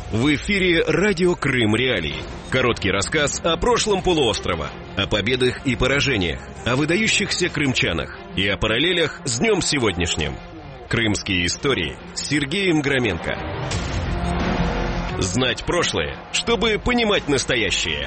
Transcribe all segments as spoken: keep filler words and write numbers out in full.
В эфире «Радио Крым Реалии». Короткий рассказ о прошлом полуострова, о победах и поражениях, о выдающихся крымчанах и о параллелях с днем сегодняшним. Крымские истории с Сергеем Громенко. Знать прошлое, чтобы понимать настоящее.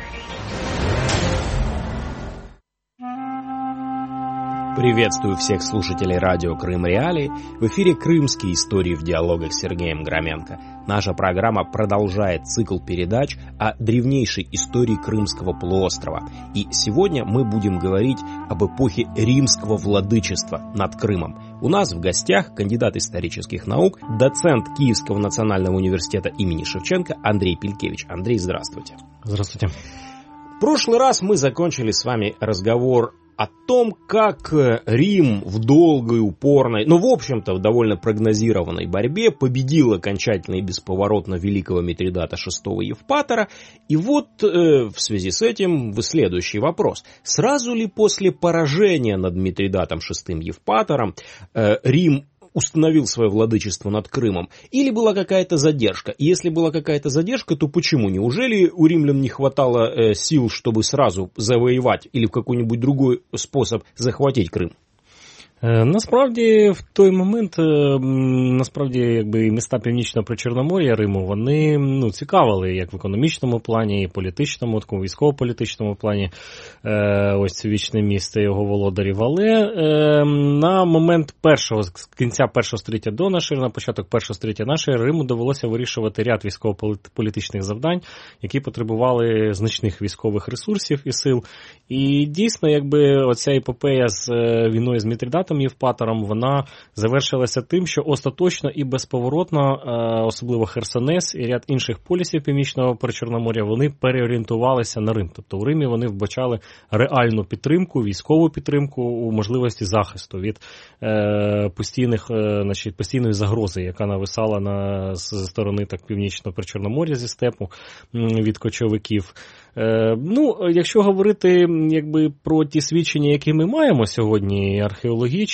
Приветствую всех слушателей радио Крым Реалии. В эфире «Крымские истории» в диалогах с Сергеем Громенко. Наша программа продолжает цикл передач о древнейшей истории Крымского полуострова. И сегодня мы будем говорить об эпохе римского владычества над Крымом. У нас в гостях кандидат исторических наук, доцент Киевского национального университета имени Шевченко Андрей Пелькевич. Андрей, здравствуйте. Здравствуйте. В прошлый раз мы закончили с вами разговор о том, как Рим в долгой, упорной, ну, в общем-то, в довольно прогнозированной борьбе победил окончательно и бесповоротно великого Митридата шестого Евпатора. И вот э, в связи с этим следующий вопрос. Сразу ли после поражения над Митридатом шестым Евпатором э, Рим установил свое владычество над Крымом? Или была какая-то задержка? И если была какая-то задержка, то почему? Неужели у римлян не хватало э, сил, чтобы сразу завоевать или в какой-нибудь другой способ захватить Крим? Насправді, в той момент, насправді, якби міста Північного Причорномор'я Риму, вони, ну, цікавили як в економічному плані, і політичному, такому військово-політичному плані, ось це вічне місто його володарів. Але на момент першого, з кінця першого століття до нашої, на початок першого століття нашої, Риму довелося вирішувати ряд військово-політичних завдань, які потребували значних військових ресурсів і сил. І дійсно, якби оця епопея з війною з Мітридатом Євпатором, вона завершилася тим, що остаточно і безповоротно, особливо Херсонес і ряд інших полісів Північного Причорномор'я, вони переорієнтувалися на Рим. Тобто у Римі вони вбачали реальну підтримку, військову підтримку у можливості захисту від е, постійних, е, значить, постійної загрози, яка нависала на, з сторони так, Північного Причорномор'я зі степу, від кочовиків. Е, ну, якщо говорити якби про ті свідчення, які ми маємо сьогодні, археологічні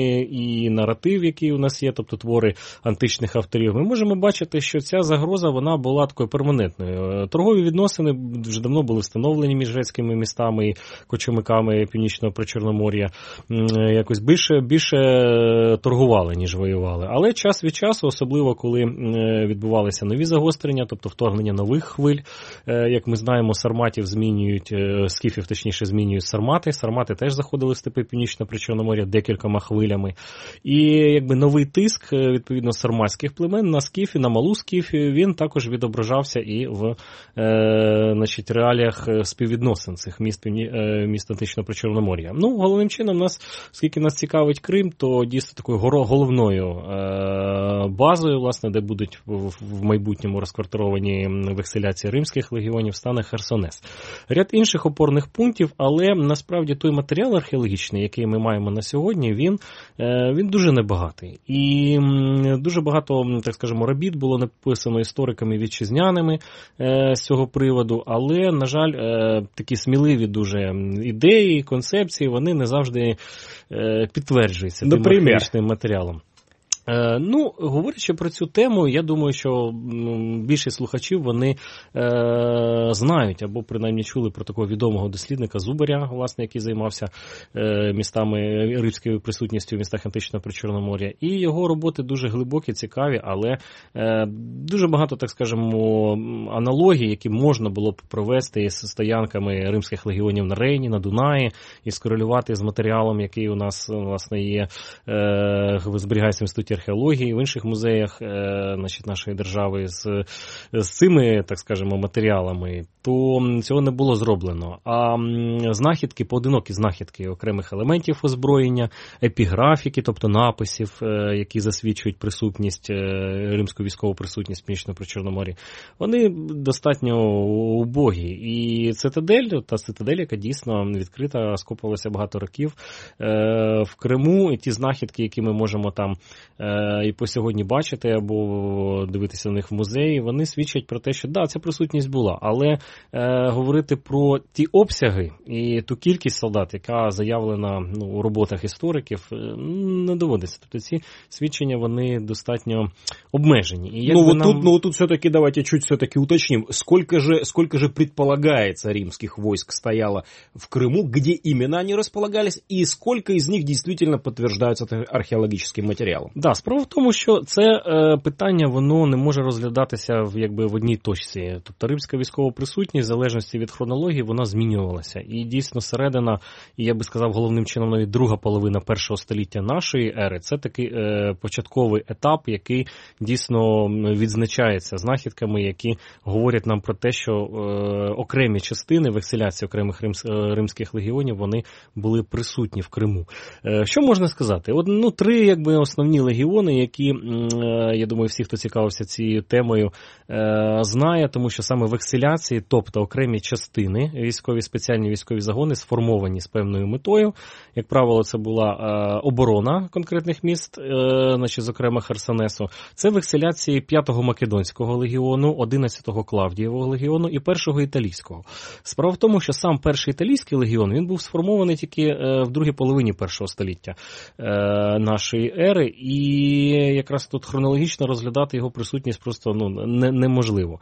і наратив, який у нас є, тобто твори античних авторів, ми можемо бачити, що ця загроза, вона була такою перманентною. Торгові відносини вже давно були встановлені між грецькими містами і кочовиками Північного Причорномор'я. Якось більше, більше торгували, ніж воювали. Але час від часу, особливо коли відбувалися нові загострення, тобто вторгнення нових хвиль, як ми знаємо, сарматів змінюють, скіфів, точніше, змінюють сармати. Сармати теж заходили в степи Північного Причорномор'я декількома хвилями. І якби новий тиск, відповідно, сарматських племен на скіфі, на малу скіфі, він також відображався і в е, значить, реаліях співвідносин цих міст, е, міст Античного Причорномор'я. Ну, головним чином, нас, оскільки нас цікавить Крим, то дійсно такою головною е, базою, власне, де будуть в, в майбутньому розквартировані в екселяції римських легіонів, стане Херсонес. Ряд інших опорних пунктів, але насправді той матеріал археологічний, який ми маємо на сьогодні, він, він дуже небагатий. І дуже багато, так скажемо, робіт було написано істориками вітчизняними з цього приводу, але, на жаль, такі сміливі дуже ідеї, концепції, вони не завжди підтверджуються тим археологічним матеріалом. Ну, говорячи про цю тему, я думаю, що більшість слухачів, вони е, знають, або принаймні чули про такого відомого дослідника Зубаря, власне, який займався е, містами, римською присутністю в містах Античного Причорномор'я. І його роботи дуже глибокі, цікаві, але е, дуже багато, так скажемо, аналогій, які можна було б провести з стоянками римських легіонів на Рейні, на Дунаї, і скорелювати з матеріалом, який у нас, власне, є, е, зберігається в інституті археології, в інших музеях е, значить, нашої держави з, з цими, так скажемо, матеріалами, то цього не було зроблено. А знахідки, поодинокі знахідки окремих елементів озброєння, епіграфіки, тобто написів, е, які засвідчують присутність, е, римську військову присутність в Північному Причорномор'ї, вони достатньо убогі. І цитадель, та цитадель, яка дійсно відкрита, скопувалася багато років е, в Криму, і ті знахідки, які ми можемо там е, і по сьогодні бачити або дивитися на них в музеї, вони свідчать про те, що да, ця присутність була, але е, говорити про ті обсяги і ту кількість солдат, яка заявлена ну, у роботах істориків, не доводиться. Тобто ці свідчення, вони достатньо обмежені. І ну, вот нам... тут, ну вот тут все-таки давайте чуть все-таки уточним, сколько же, сколько же предполагается римских войск стояло в Крыму, где именно они располагались, и сколько из них действительно подтверждаются археологическим материалом? Да, справа в тому, що це е, питання, воно не може розглядатися в, якби, в одній точці. Тобто римська військова присутність, в залежності від хронології, вона змінювалася. І дійсно середина, і я би сказав, головним чином навіть друга половина першого століття нашої ери, це такий е, початковий етап, який дійсно відзначається знахідками, які говорять нам про те, що е, окремі частини векселяції окремих римс, е, римських легіонів, вони були присутні в Криму. Е, що можна сказати? От, ну, три якби, основні легіони, які, е, я думаю, всі, хто цікавився цією темою, е, знає, тому що саме векселяції, тобто окремі частини, військові, спеціальні військові загони, сформовані з певною метою. Як правило, це була е, оборона конкретних міст, е, значить, зокрема Херсонесу. Це векселяції п'ятого Македонського легіону, одинадцятого Клавдієвого легіону і першого італійського. Справа в тому, що сам перший італійський легіон, він був сформований тільки е, в другій половині першого століття е, нашої ери, і якраз тут хронологічно розглядати його присутність просто ну, не, неможливо.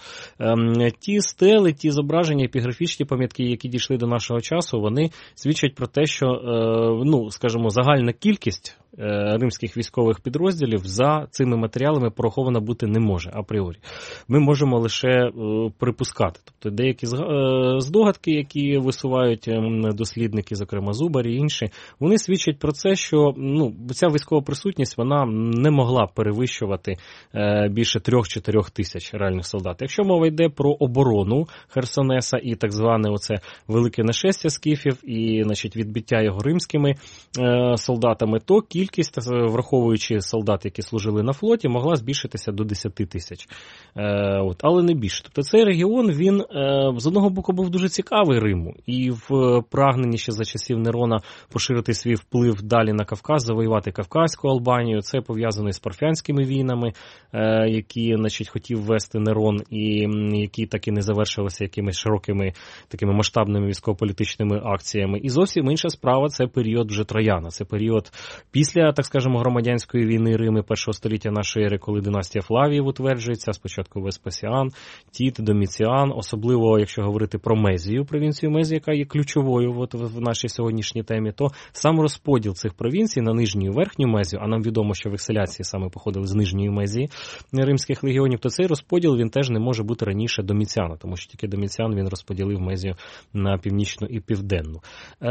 Е, ті стели, ті зображення, епіграфічні пам'ятки, які дійшли до нашого часу, вони свідчать про те, що, е, ну, скажімо, загальна кількість римських військових підрозділів за цими матеріалами порахована бути не може апріорі. Ми можемо лише е, припускати. Тобто деякі здогадки, які висувають дослідники, зокрема Зубар і інші, вони свідчать про це, що ну, ця військова присутність, вона не могла перевищувати е, більше трьох-чотирьох тисяч реальних солдат. Якщо мова йде про оборону Херсонеса і так зване оце велике нашестя скіфів і, значить, відбиття його римськими е, солдатами, то кількість, враховуючи солдат, які служили на флоті, могла збільшитися до десять тисяч. Е, от, але не більше. Тобто цей регіон, він е, з одного боку був дуже цікавий Риму, і в прагненні ще за часів Нерона поширити свій вплив далі на Кавказ, завоювати Кавказьку Албанію. Це пов'язано з парфянськими війнами, е, які, значить, хотів вести Нерон, і які так і не завершилися якимись широкими такими масштабними військово-політичними акціями. І зовсім інша справа – це період вже Трояна. Це період після, так скажемо, громадянської війни Риму першого століття нашої ери, коли династія Флавіїв утверджується, спочатку Веспасіан, Тіт, Доміціан, особливо, якщо говорити про Мезію, провінцію Мезії, яка є ключовою от в нашій сьогоднішній темі, то сам розподіл цих провінцій на нижню і верхню Мезію, а нам відомо, що векселяції саме походили з нижньої Мезії римських легіонів, то цей розподіл, він теж не може бути раніше Доміціана, тому що тільки Доміціан, він розподілив Мезію на північну і південну.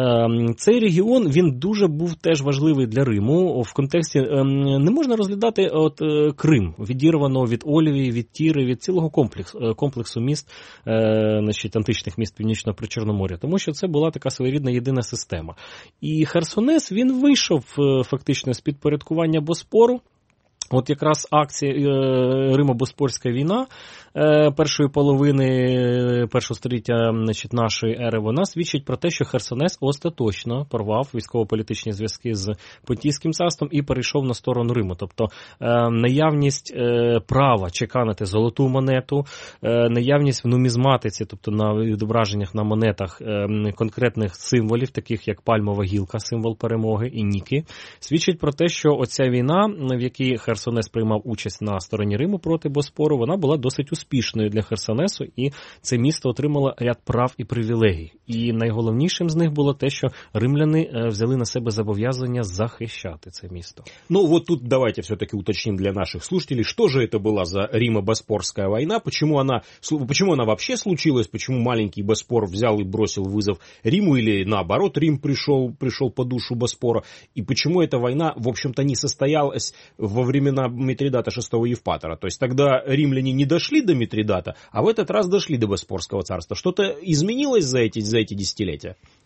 Цей регіон, він дуже був теж важливий для Риму в контексті, не можна розглядати от Крим, відірвано від Олівії, від Тіри, від цілого комплексу, комплексу міст, значить, античних міст Північного Причорномор'я, тому що це була така своєрідна єдина система. І Херсонес, він вийшов фактично з підпорядкування Боспору. От якраз акція Римо-Боспорська війна першої половини першого століття, значить, нашої ери, вона свідчить про те, що Херсонес остаточно порвав військово-політичні зв'язки з Понтійським царством і перейшов на сторону Риму. Тобто наявність права чеканити золоту монету, наявність в нумізматиці, тобто на відображеннях на монетах конкретних символів, таких як пальмова гілка, символ перемоги, і ніки, свідчить про те, що оця війна, в якій Херсонес приймав участь на стороні Риму проти Боспору, вона була досить успішною для Херсонесу, і це місто отримало ряд прав і привілегій. І найголовнішим з них було те, що римляни взяли на себе зобов'язання захищати це місто. Ну вот тут давайте все-таки уточним для наших слушателей, что же это была за Римо-Боспорская война, почему она, почему она вообще случилась, почему маленький Боспор взял и бросил вызов Риму, или наоборот Рим пришел, пришел по душу Боспора, и почему эта война, в общем-то, не состоялась во времена Митридата шестого Евпатора. То есть тогда римляне не дошли до Митридата, а в этот раз дошли до Боспорского царства. Что-то изменилось за эти, за эти десятилетия?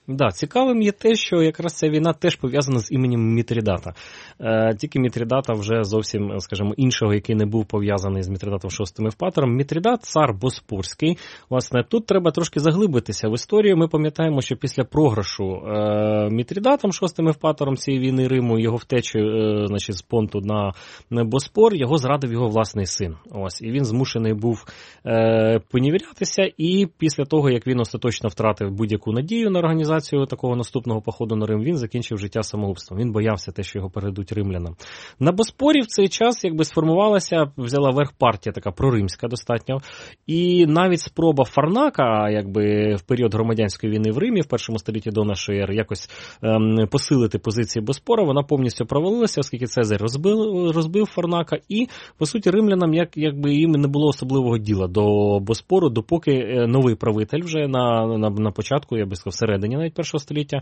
Да, цікавим є те, що якраз ця війна теж пов'язана з іменем Мітрідата. Е, тільки Мітрідата вже зовсім, скажімо, іншого, який не був пов'язаний з Мітридатом шостим Евпатором. Мітридат – цар Боспорський. Власне, тут треба трошки заглибитися в історію. Ми пам'ятаємо, що після програшу е, Мітридатом шостим Евпатором цієї війни Риму, його втечі е, значить, з Понту на, на Боспор, його зрадив його власний син. Ось, і він змушений був е, поневірятися, і після того, як він остаточно втратив будь-яку надію на організацію такого наступного походу на Рим, він закінчив життя самогубством. Він боявся те, що його передадуть римлянам. На Боспорі в цей час якби сформувалася, взяла верх партія така проримська достатньо, і навіть спроба Фарнака, якби в період громадянської війни в Римі, в першому столітті до нашої ери, якось ем, посилити позиції Боспора, вона повністю провалилася, оскільки Цезарь розбив, розбив Фарнака, і, по суті, римлянам як, якби їм не було особливого діла до Боспору, допоки новий правитель вже на, на, на початку, я би сказав, всередині навіть першого століття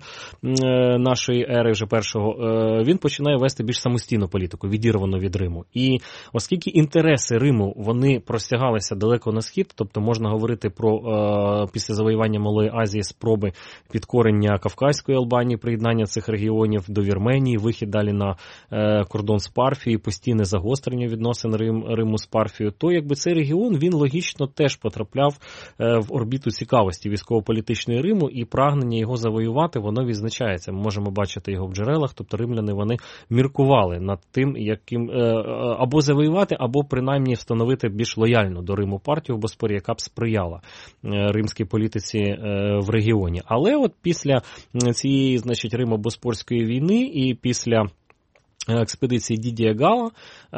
нашої ери, вже першого, він починає вести більш самостійну політику, відірвану від Риму. І оскільки інтереси Риму, вони простягалися далеко на схід, тобто можна говорити про після завоювання Малої Азії спроби підкорення Кавказької Албанії, приєднання цих регіонів до Вірменії, вихід далі на кордон з Парфією, постійне загострення відносин Рим, Риму з Парфією, то якби цей регіон, він логічно теж потрапляв в орбіту цікавості військово-політичної Риму, і прагнення його завоювати, воно відзначається. Ми можемо бачити його в джерелах, тобто римляни, вони міркували над тим, яким або завоювати, або принаймні встановити більш лояльну до Риму партію в Боспорі, яка б сприяла римській політиці в регіоні. Але от після цієї, значить, Римо-Боспорської війни і після експедиції Дідія Гала,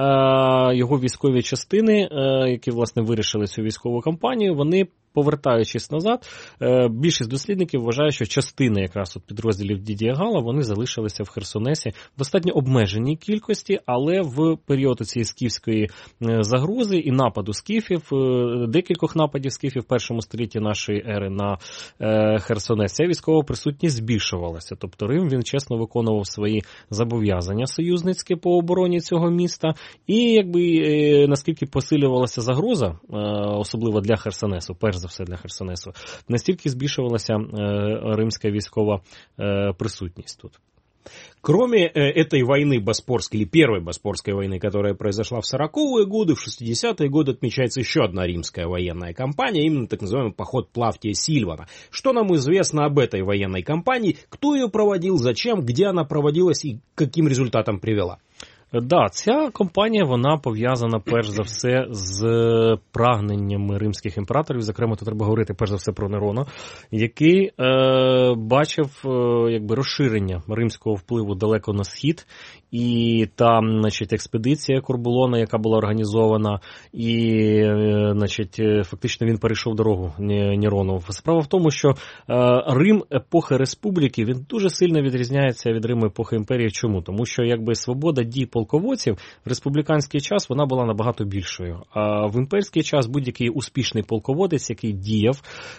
його військові частини, які, власне, вирішили цю військову кампанію, вони, повертаючись назад, більшість дослідників вважає, що частина якраз от підрозділів Дідія Гала, вони залишилися в Херсонесі в достатньо обмеженій кількості, але в період цієї скіфської загрози і нападу скіфів, декількох нападів скіфів в першому столітті нашої ери на Херсонес, ця військова присутність збільшувалася. Тобто Рим, він чесно виконував свої зобов'язання союзницькі по обороні цього міста, і якби наскільки посилювалася загроза, особливо для Херсонесу, перш за все для Херсонесу, настільки збільшувалася римська військова присутність тут. Кроме э, этой войны Боспорской, или первой Боспорской войны, которая произошла в сороковые годы, в шестидесятые годы отмечается еще одна римская военная кампания, именно так называемый поход Плавтия Сильвана. Что нам известно об этой военной кампании, кто ее проводил, зачем, где она проводилась и к каким результатам привела? Да, ця кампанія, вона пов'язана перш за все з прагненнями римських імператорів, зокрема, тут треба говорити перш за все про Нерона, який е, бачив е, якби розширення римського впливу далеко на схід, і там, значить, експедиція Корбулона, яка була організована, і, е, значить, фактично він перейшов дорогу Нерону. Справа в тому, що е, Рим епохи республіки, він дуже сильно відрізняється від Риму епохи імперії. Чому? Тому що, якби, свобода дій полководців в республіканський час вона була набагато більшою. А в імперський час будь-який успішний полководець, який діяв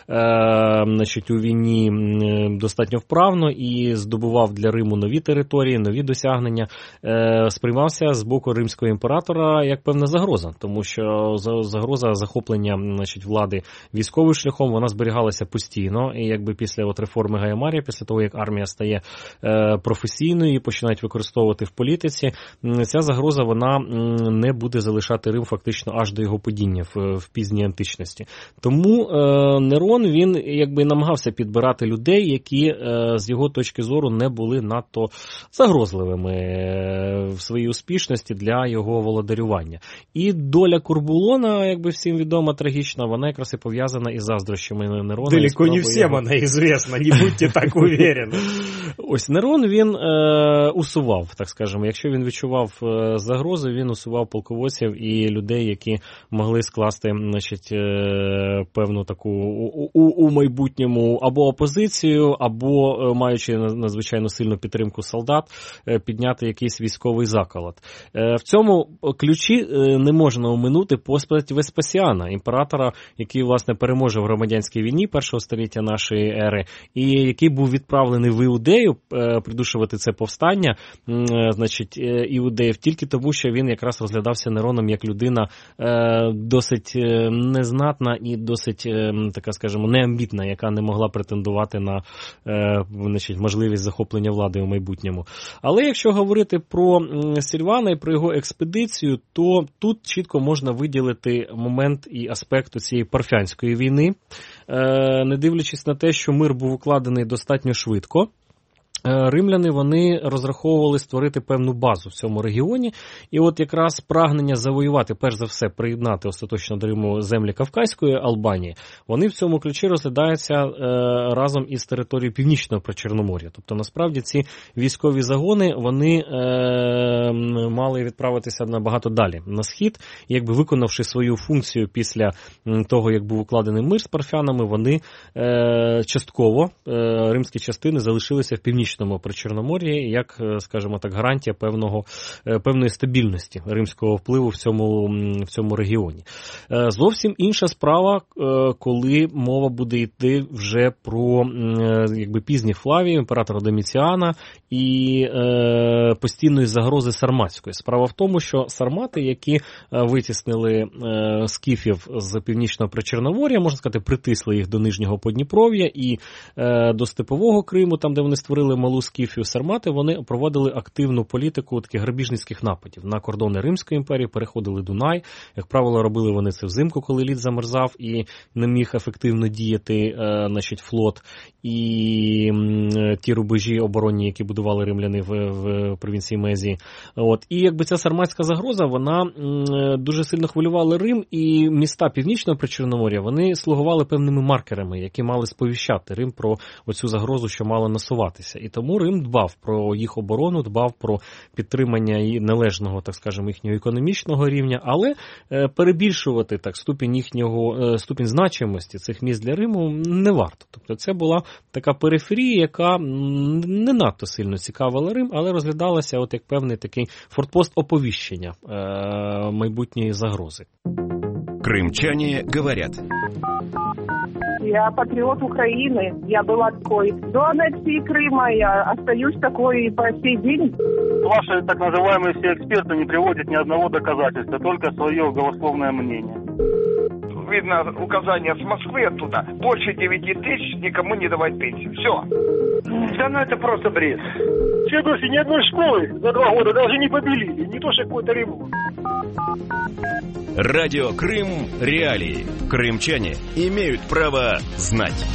е, значить, у війні достатньо вправно і здобував для Риму нові території, нові досягнення, е, сприймався з боку римського імператора як певна загроза, тому що загроза захоплення, значить, влади військовим шляхом, вона зберігалася постійно, і якби після от реформи Гая Марія, після того, як армія стає е, професійною і починають використовувати в політиці, ця загроза, вона не буде залишати Рим фактично аж до його падіння в, в пізній античності. Тому е, Нерон, він якби намагався підбирати людей, які е, з його точки зору не були надто загрозливими е, в своїй успішності для його володарювання. І доля Корбулона, якби всім відома, трагічна, вона якраз і пов'язана із заздрощами Нерона. Далеко не всім його... вона известна, не будьте так уверені. Ось Нерон, він е, усував, так скажемо, якщо він відчував загрозу, він усував полководців і людей, які могли скласти, значить, певну таку у, у, у майбутньому або опозицію, або, маючи надзвичайно сильну підтримку солдат, підняти якийсь якийсь військовий заколот. В цьому ключі не можна оминути постать Веспасіана, імператора, який, власне, переможе в громадянській війні першого століття нашої ери, і який був відправлений в Іудею придушувати це повстання, значить, іудеїв, тільки тому, що він якраз розглядався Нероном як людина досить незнатна і досить, така, скажімо, неамбітна, яка не могла претендувати на, значить, можливість захоплення влади у майбутньому. Але якщо говорити про Сільвана і про його експедицію, то тут чітко можна виділити момент і аспект цієї парфянської війни, не дивлячись на те, що мир був укладений достатньо швидко. Римляни, вони розраховували створити певну базу в цьому регіоні, і от якраз прагнення завоювати, перш за все, приєднати остаточно до Риму землі Кавказької Албанії, вони в цьому ключі розглядаються е, разом із територією Північного Причорномор'я. Тобто, насправді, ці військові загони, вони е, мали відправитися набагато далі, на схід, і якби виконавши свою функцію після того, як був укладений мир з парфянами, вони е, частково, е, римські частини залишилися в Північному Причорномор'ї, як, скажімо так, гарантія певного, певної стабільності римського впливу в цьому, в цьому регіоні. Зовсім інша справа, коли мова буде йти вже про, якби, пізніх Флавіїв, імператора Доміціана і е, постійної загрози сарматської. Справа в тому, що сармати, які витіснили е, скіфів з Північного Причорномор'я, можна сказати, притисли їх до Нижнього Подніпров'я і е, до Степового Криму, там, де вони створили малу скіфію, сармати, вони проводили активну політику таких грабіжницьких нападів на кордони Римської імперії, переходили Дунай. Як правило, робили вони це взимку, коли лід замерзав і не міг ефективно діяти, е, значить, флот. І е, ті рубежі оборонні, які будували римляни в, в провінції Мезії. От. І якби ця сарматська загроза, вона е, дуже сильно хвилювала Рим, і міста Північного Причорномор'я, вони слугували певними маркерами, які мали сповіщати Рим про оцю загрозу, що мала насуватися. І тому Рим дбав про їх оборону, дбав про підтримання і належного, так скажемо, їхнього економічного рівня, але е, перебільшувати так ступінь їхнього, е, ступінь значимості цих міст для Риму не варто. Тобто це була така периферія, яка не надто сильно цікавила Рим, але розглядалася от як певний такий фортпост оповіщення е, майбутньої загрози. Крымчане говорят. Я патриот Украины. Я была такой до аннексии Крыма. Я остаюсь такой и по сей день. Ваши так называемые все эксперты не приводят ни одного доказательства, только свое голословное мнение. Видно указание с Москвы оттуда. Больше девяти тысяч никому не давать пенсию. Все. Да ну это просто бред. В Феодосии ни одной школы за два года даже не побелили. Не то, что какой-то ремонт. Радио Крым Реалии. Крымчане имеют право знать.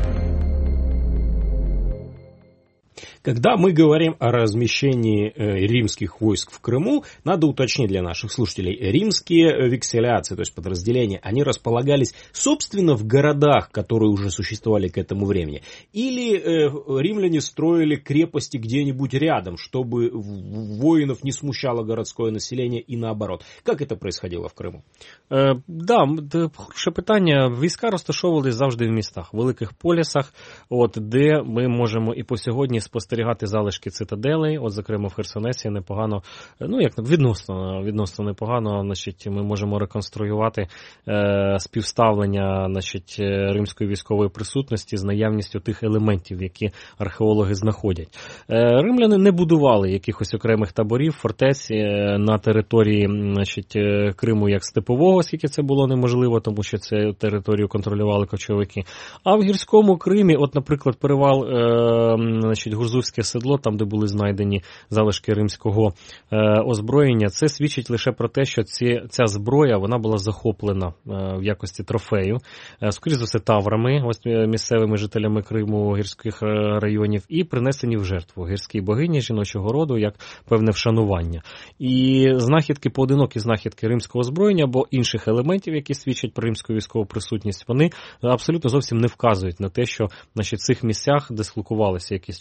Когда мы говорим о размещении римских войск в Крыму, надо уточнить для наших слушателей, римские векселяции, то есть подразделения, они располагались, собственно, в городах, которые уже существовали к этому времени, или э, римляне строили крепости где-нибудь рядом, чтобы воинов не смущало городское население и наоборот. Как это происходило в Криму? Е, да, хороше питання. Війська розташовувались завжди в містах, в великих полісах, от, де ми можемо і по сьогодні спостерігати залишки цитаделей, от, зокрема, в Херсонесі непогано, ну, як відносно, відносно непогано, значить, ми можемо реконструювати е, співставлення, значить, римської військової присутності з наявністю тих елементів, які археологи знаходять. Е, римляни не будували якихось окремих таборів, фортець е, на території, значить, Криму як степового, оскільки це було неможливо, тому що цю територію контролювали кочовики. А в гірському Кримі, от, наприклад, перевал, е, значить, Гурзувський седло, там, де були знайдені залишки римського е, озброєння, це свідчить лише про те, що ці, ця зброя, вона була захоплена е, в якості трофею, е, скоріше за все, таврами, ось місцевими жителями Криму, гірських районів, і принесені в жертву гірській богині жіночого роду, як певне вшанування. І знахідки, поодинокі знахідки римського озброєння або інших елементів, які свідчать про римську військову присутність, вони абсолютно зовсім не вказують на те, що, значить, в цих місцях дислокувалися якісь частини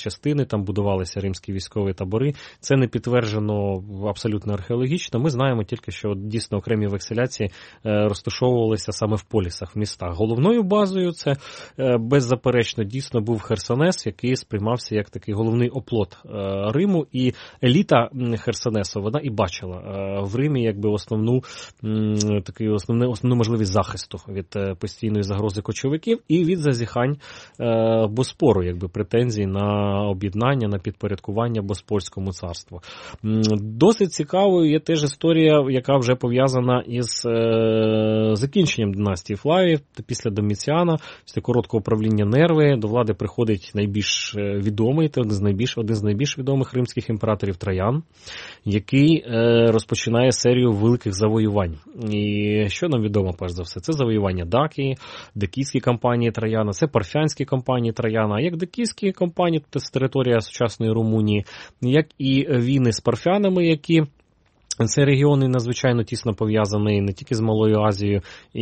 легіони, там будувалися римські військові табори. Це не підтверджено абсолютно археологічно. Ми знаємо тільки, що дійсно окремі векселяції розташовувалися саме в полісах, в містах. Головною базою це беззаперечно дійсно був Херсонес, який сприймався як такий головний оплот Риму, і еліта Херсонесу, вона і бачила в Римі якби основну, такий основну, основну можливість захисту від постійної загрози кочовиків і від зазіхань Боспору, якби претензій на об'єднання, на підпорядкування Боспорському царству. Досить цікавою є теж історія, яка вже пов'язана із е, закінченням династії Флавіїв після Доміціана, після короткого правління Нерви. До влади приходить найбільш відомий, один з найбільш, один з найбільш відомих римських імператорів Троян, який е, розпочинає серію великих завоювань. І що нам відомо, перш за все? Це завоювання Дакії, дакійські кампанії Трояна, це парфянські кампанії Трояна. Як дакійські кампанії, це територія сучасної Румунії, як і війни з парфянами, які Цей регіон надзвичайно тісно пов'язаний не тільки з Малою Азією,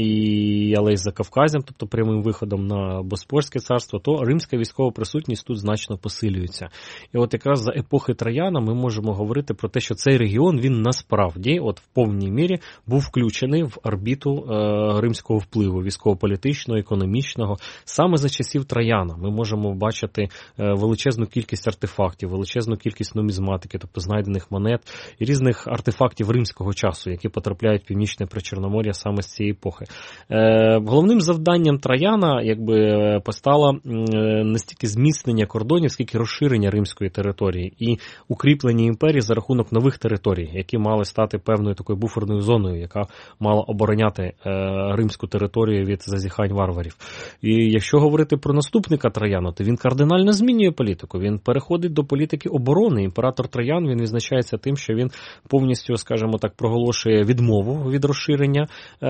і, але й з Закавказем, тобто прямим виходом на Боспорське царство, то римська військова присутність тут значно посилюється. І от якраз за епохи Трояна ми можемо говорити про те, що цей регіон, він насправді, от в повній мірі, був включений в орбіту е, римського впливу, військово-політичного, економічного. Саме за часів Трояна ми можемо бачити е, величезну кількість артефактів, величезну кількість нумізматики, тобто знайдених монет і різних артефактів, фактів римського часу, які потрапляють в Північне Причорномор'я саме з цієї епохи. Е, головним завданням Трояна якби постало е, не стільки зміцнення кордонів, скільки розширення римської території і укріплення імперії за рахунок нових територій, які мали стати певною такою буферною зоною, яка мала обороняти е, римську територію від зазіхань варварів. І якщо говорити про наступника Трояна, то він кардинально змінює політику. Він переходить до політики оборони. Імператор Троян, він відзначається тим, що він повністю, скажімо так, проголошує відмову від розширення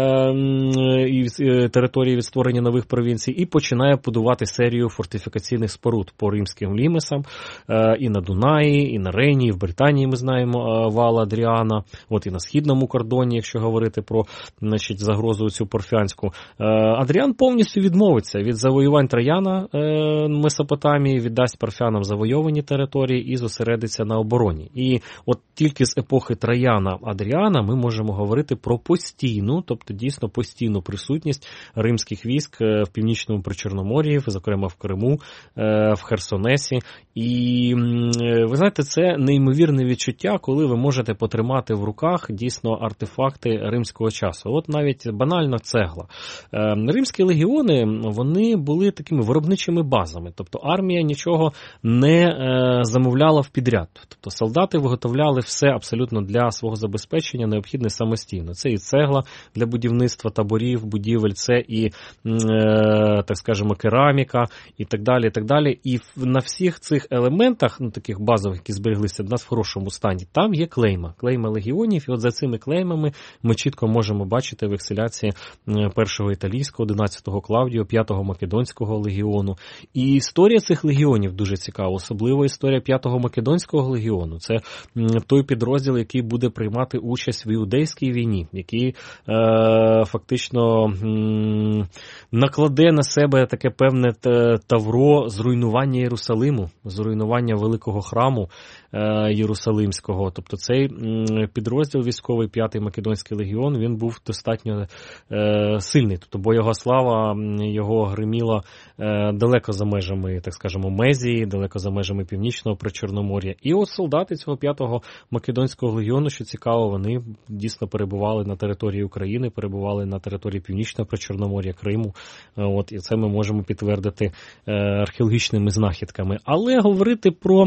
е, і території від створення нових провінцій і починає будувати серію фортифікаційних споруд по римським лімесам е, і на Дунаї, і на Рейні, і в Британії ми знаємо е, вал Адріана, от і на східному кордоні, якщо говорити про, значить, загрозу цю парфянську. Е, Адріан повністю відмовиться від завоювань Трояна е, Месопотамії, віддасть парфянам завойовані території і зосередиться на обороні. І от тільки з епохи Трояна Адріана ми можемо говорити про постійну, тобто дійсно постійну присутність римських військ в Північному Причорномор'ї, зокрема в Криму, в Херсонесі. І ви знаєте, це неймовірне відчуття, коли ви можете потримати в руках дійсно артефакти римського часу. От навіть банально цегла. Римські легіони, вони були такими виробничими базами, тобто армія нічого не замовляла в підряд. Тобто солдати виготовляли все абсолютно для свого забезпечення необхідне самостійно. Це і цегла для будівництва таборів, будівель, це і, е, так скажемо, кераміка і так далі, і так далі. І на всіх цих елементах, ну, таких базових, які збереглися в нас в хорошому стані, там є клейма, клейма легіонів, і от за цими клеймами ми чітко можемо бачити векселяції першого італійського, одинадцятого Клавдіо, п'ятого Македонського легіону. І історія цих легіонів дуже цікава, особливо історія п'ятого Македонського легіону. Це той підрозділ, який буде приймати участь в Іудейській війні, який е, фактично м, накладе на себе таке певне тавро зруйнування Єрусалиму, зруйнування великого храму е, Єрусалимського. Тобто цей м, підрозділ військовий, п'ятий Македонський легіон, він був достатньо е, сильний. Тобто бойова слава його гриміла е, далеко за межами, так скажемо, Мезії, далеко за межами Північного Причорномор'я. І от солдати цього п'ятого Македонського легіону, що цікаво, вони дійсно перебували на території України, перебували на території Північного Причорномор'я, Криму. От, і це ми можемо підтвердити е, археологічними знахідками. Але говорити про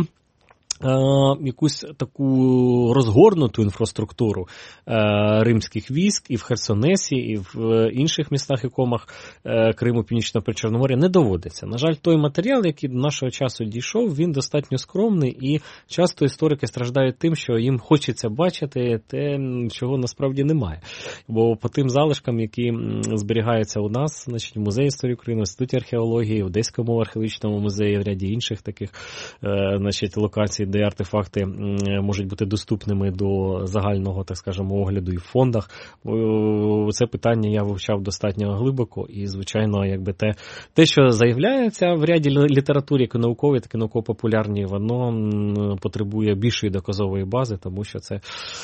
якусь таку розгорнуту інфраструктуру римських військ і в Херсонесі, і в інших містах і комах Криму, Північного Причорномор'я не доводиться. На жаль, той матеріал, який до нашого часу дійшов, він достатньо скромний, і часто історики страждають тим, що їм хочеться бачити те, чого насправді немає. Бо по тим залишкам, які зберігаються у нас, значить, в Музеї історії України, в Інституті археології, в Одеському археологічному музеї, в ряді інших таких, значить, локацій, де артефакти можуть бути доступними до загального, так скажемо, огляду і в фондах. Це питання я вивчав достатньо глибоко і, звичайно, якби те, те, що заявляється в ряді літератури, як і науковій, так і науково-популярній, воно потребує більшої доказової бази, тому що це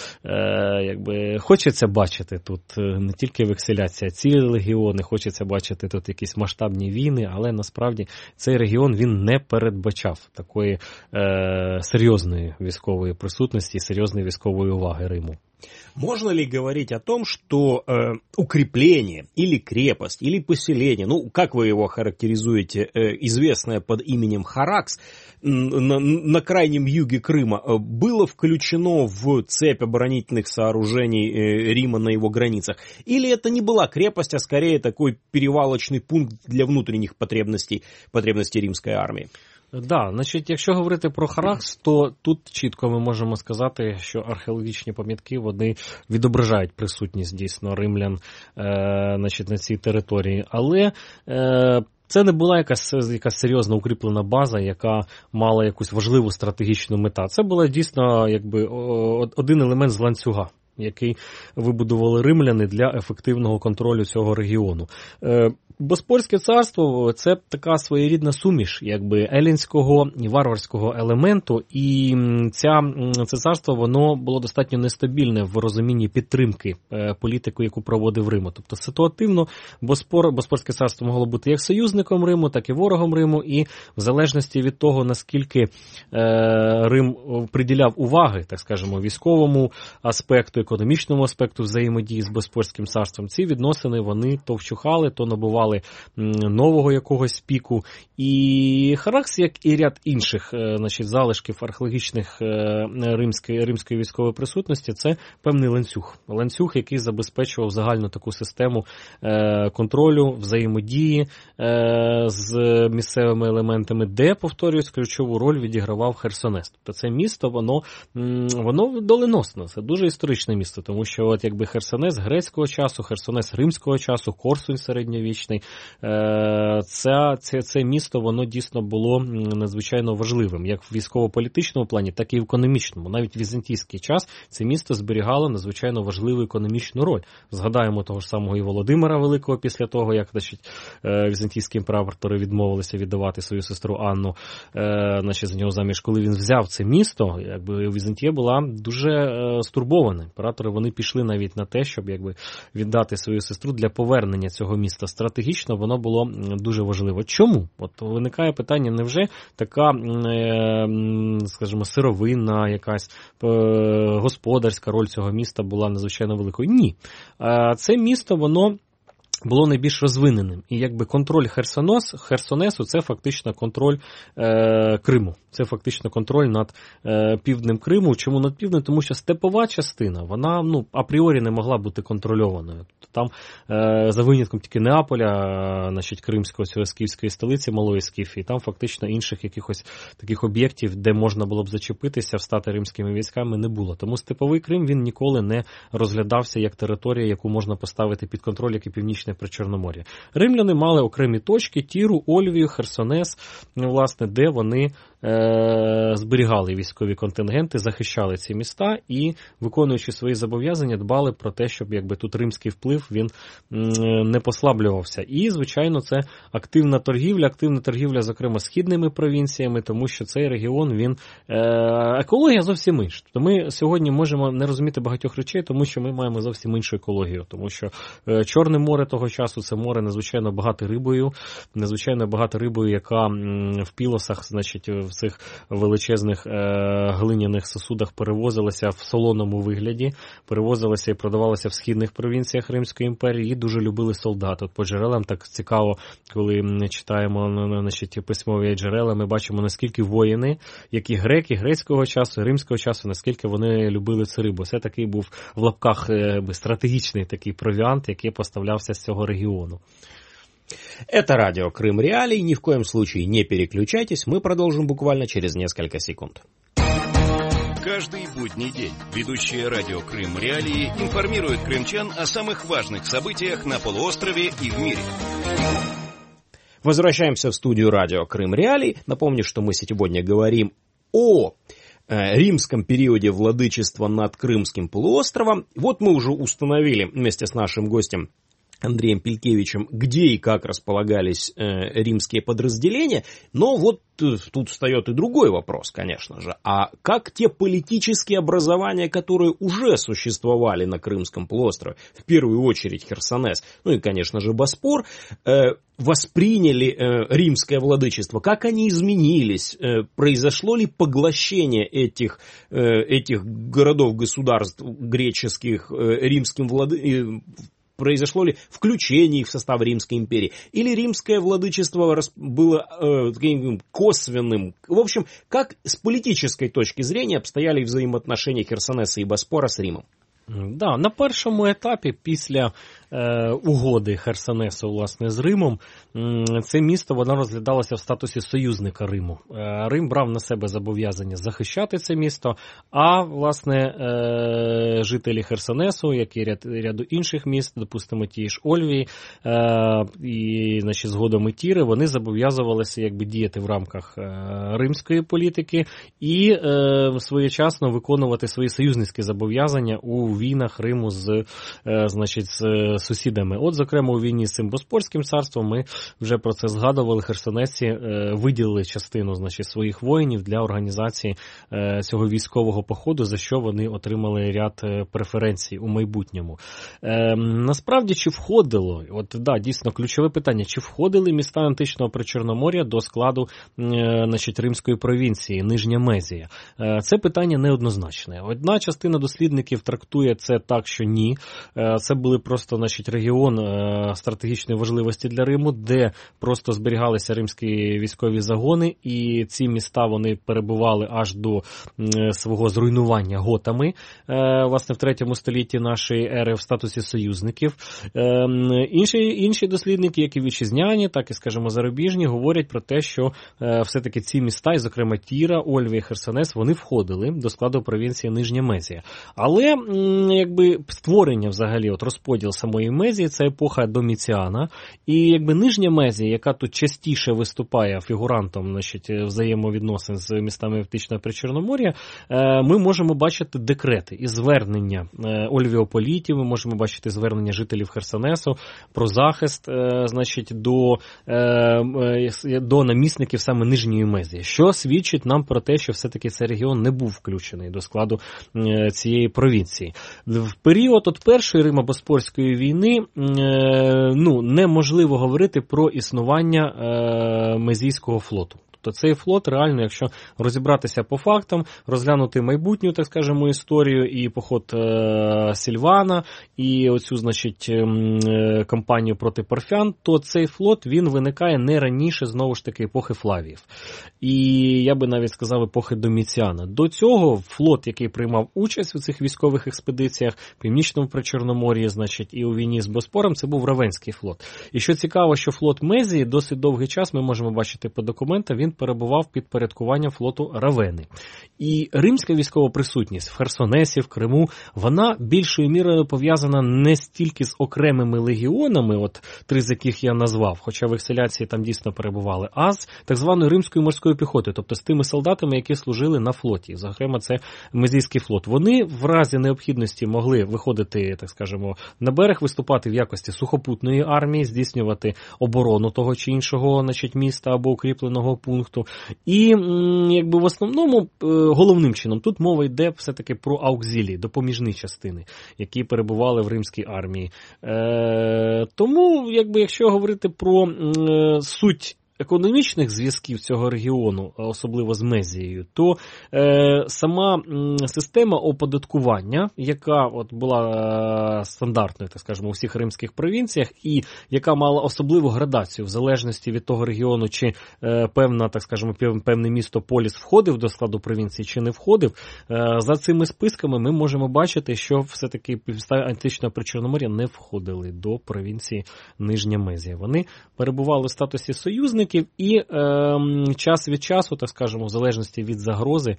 е, якби хочеться бачити тут не тільки векселяція, цілі легіони, хочеться бачити тут якісь масштабні війни, але насправді цей регіон він не передбачав такої е, серйозної військової присутності, серйозної військової уваги Риму. Можно ли говорить о том, что э, укрепление или крепость, или поселение, ну, как вы его характеризуете, э, известное под именем Харакс, на, на крайнем юге Крыма, э, было включено в цепь оборонительных сооружений э, Рима на его границах? Или это не была крепость, а скорее такой перевалочный пункт для внутренних потребностей, потребностей римской армии? Да, значить, якщо говорити про Харакс, то тут чітко ми можемо сказати, що археологічні пам'ятки, вони відображають присутність дійсно римлян е, значить, на цій території. Але е, це не була якась, якась серйозна укріплена база, яка мала якусь важливу стратегічну мету. Це була дійсно якби один елемент з ланцюга, який вибудували римляни для ефективного контролю цього регіону. Боспорське царство – це така своєрідна суміш, якби, елінського і варварського елементу, і ця, це царство, воно було достатньо нестабільне в розумінні підтримки політики, яку проводив Рим. Тобто ситуативно Боспор, Боспорське царство могло бути як союзником Риму, так і ворогом Риму, і в залежності від того, наскільки е, Рим приділяв уваги, так скажемо, військовому аспекту, економічному аспекту взаємодії з Боспорським царством, ці відносини, вони то вщухали, то набували нового якогось піку. І Харакс, як і ряд інших значить, залишків археологічних римської, римської військової присутності, це певний ланцюг. Ланцюг, який забезпечував загальну таку систему контролю, взаємодії з місцевими елементами, де, повторюсь, ключову роль відігравав Херсонес. Тобто це місто, воно, воно доленосне, це дуже історичне місто, тому що от якби Херсонес грецького часу, Херсонес римського часу, Корсунь середньовічний, це, це, це місто, воно дійсно було надзвичайно важливим, як в військово-політичному плані, так і в економічному. Навіть в візантійський час це місто зберігало надзвичайно важливу економічну роль. Згадаємо того ж самого і Володимира Великого після того, як значить, візантійські імператори відмовилися віддавати свою сестру Анну значить, за нього заміж. Коли він взяв це місто, якби Візантія була дуже стурбована. Імператори вони пішли навіть на те, щоб якби, віддати свою сестру для повернення цього міста. Стратегічно воно було дуже важливо. Чому? От виникає питання, невже така, скажімо, сировинна якась господарська роль цього міста була надзвичайно великою? Ні. Це місто, воно було найбільш розвиненим. І якби контроль Херсонес, Херсонесу – це фактично контроль е, Криму. Це фактично контроль над е, півднем Криму. Чому над півднем? Тому що степова частина, вона ну, апріорі не могла бути контрольованою. Там е, за винятком тільки Неаполя, значить, кримського, цього скіфської столиці, малої Скіфії, там фактично інших якихось таких об'єктів, де можна було б зачепитися, встати римськими військами, не було. Тому степовий Крим, він ніколи не розглядався як територія, яку можна поставити під контроль, як і Північне Причорномор'я. Римляни мали окремі точки, Тіру, Ольвію, Херсонес, власне, де вони е- зберігали військові контингенти, захищали ці міста і, виконуючи свої зобов'язання, дбали про те, щоб якби тут римський вплив він м- не послаблювався. І, звичайно, це активна торгівля, активна торгівля, зокрема, східними провінціями, тому що цей регіон, він е- екологія зовсім інша. Тобто ми сьогодні можемо не розуміти багатьох речей, тому що ми маємо зовсім іншу екологію, тому що е- Чорне море того часу, це море надзвичайно багато рибою, надзвичайно багато рибою, яка в пілосах, значить, в цих величезних е, глиняних сосудах перевозилася в солоному вигляді, перевозилася і продавалася в східних провінціях Римської імперії, її дуже любили солдати. От по джерелам так цікаво, коли читаємо, значить, письмові джерела, ми бачимо, наскільки воїни, які греки, грецького часу, римського часу, наскільки вони любили цю рибу. Це такий був в лапках е, стратегічний такий провіант, який поставлявся з цього региону. Это радио Крым Реалии. Ни в коем случае не переключайтесь. Мы продолжим буквально через несколько секунд. Каждый будний день ведущие радио Крым Реалии информируют крымчан о самых важных событиях на полуострове и в мире. Возвращаемся в студию радио Крым Реалии. Напомню, что мы сегодня говорим о римском периоде владычества над Крымским полуостровом. Вот мы уже установили вместе с нашим гостем Андреем Пелькевичем, где и как располагались э, римские подразделения. Но вот э, тут встает и другой вопрос, конечно же. А как те политические образования, которые уже существовали на Крымском полуострове, в первую очередь Херсонес, ну и, конечно же, Боспор, э, восприняли э, римское владычество? Как они изменились? Э, произошло ли поглощение этих, э, этих городов-государств греческих э, римским владычеством? Произошло ли включение их в состав Римской империи? Или римское владычество было э, таким косвенным? В общем, как с политической точки зрения обстояли взаимоотношения Херсонеса и Боспора с Римом? Да, на першому етапі, після е, угоди Херсонесу, власне, з Римом, м, це місто, воно розглядалося в статусі союзника Риму. Е, Рим брав на себе зобов'язання захищати це місто, а, власне, е, жителі Херсонесу, як і ряд, ряду інших міст, допустимо, ті ж Ольвії, е, і, значить, згодом і Тіри, вони зобов'язувалися, якби, діяти в рамках е, римської політики і е, своєчасно виконувати свої союзницькі зобов'язання у війнах Риму з, е, значить, з сусідами. От, зокрема, у війні з цим Боспорським царством, ми вже про це згадували, херсонесці е, виділили частину, значить, своїх воїнів для організації е, цього військового походу, за що вони отримали ряд е, преференцій у майбутньому. Е, насправді, чи входило, от, да, дійсно, ключове питання, чи входили міста античного Причорномор'я до складу е, значить, римської провінції, Нижня Мезія? Е, це питання неоднозначне. Одна частина дослідників трактує це так, що ні. Це були просто, значить, регіон стратегічної важливості для Риму, де просто зберігалися римські військові загони, і ці міста, вони перебували аж до свого зруйнування готами, власне, в третьому столітті нашої ери в статусі союзників. Інші, інші дослідники, як і вітчизняні, так і, скажімо, зарубіжні, говорять про те, що все-таки ці міста, і, зокрема, Тіра, Ольвія і Херсонес, вони входили до складу провінції Нижня Мезія. Але якби створення взагалі, от розподіл самої Мезії, це епоха Доміціана, і якби Нижня Мезія, яка тут частіше виступає фігурантом, значить, взаємовідносин з містами Античного Причорномор'я, ми можемо бачити декрети і звернення ольвіополітів, ми можемо бачити звернення жителів Херсонесу про захист, значить, до, до намісників саме Нижньої Мезії, що свідчить нам про те, що все-таки цей регіон не був включений до складу цієї провінції. В період от першої Римо-Боспорської війни ну, неможливо говорити про існування Мезійського флоту. Тобто цей флот реально, якщо розібратися по фактам, розглянути майбутню, так скажемо, історію і поход е- Сільвана, і оцю, значить, е- кампанію проти парфян, то цей флот, він виникає не раніше, знову ж таки, епохи Флавіїв. І я би навіть сказав, епохи Доміціана. До цього флот, який приймав участь у цих військових експедиціях, в Північному Причорномор'ї, значить, і у війні з Боспором, це був Равенський флот. І що цікаво, що флот Мезії досить довгий час, ми можемо бачити по документам, він перебував під порядкуванням флоту Равени. І римська військова присутність в Херсонесі, в Криму, вона більшою мірою пов'язана не стільки з окремими легіонами, от три з яких я назвав, хоча в екселяції там дійсно перебували, а з так званою римською морською піхотою, тобто з тими солдатами, які служили на флоті. Зокрема, це Мезійський флот. Вони в разі необхідності могли виходити, так скажемо, на берег, виступати в якості сухопутної армії, здійснювати оборону того чи іншого, значить, міста або укріпленого пункту. І, якби, в основному, головним чином, тут мова йде все-таки про аукзилії, допоміжні частини, які перебували в римській армії. Е, тому, якби, якщо говорити про е, суть економічних зв'язків цього регіону, особливо з Мезією, то е, сама м, система оподаткування, яка от була е, стандартною, так скажемо, у всіх римських провінціях, і яка мала особливу градацію в залежності від того регіону, чи е, певна, так скажемо, певне місто Поліс входив до складу провінції, чи не входив, е, за цими списками ми можемо бачити, що все-таки міста Античного Причорномор'я не входили до провінції Нижня Мезія. Вони перебували в статусі союзників, і е, час від часу, так скажемо, в залежності від загрози,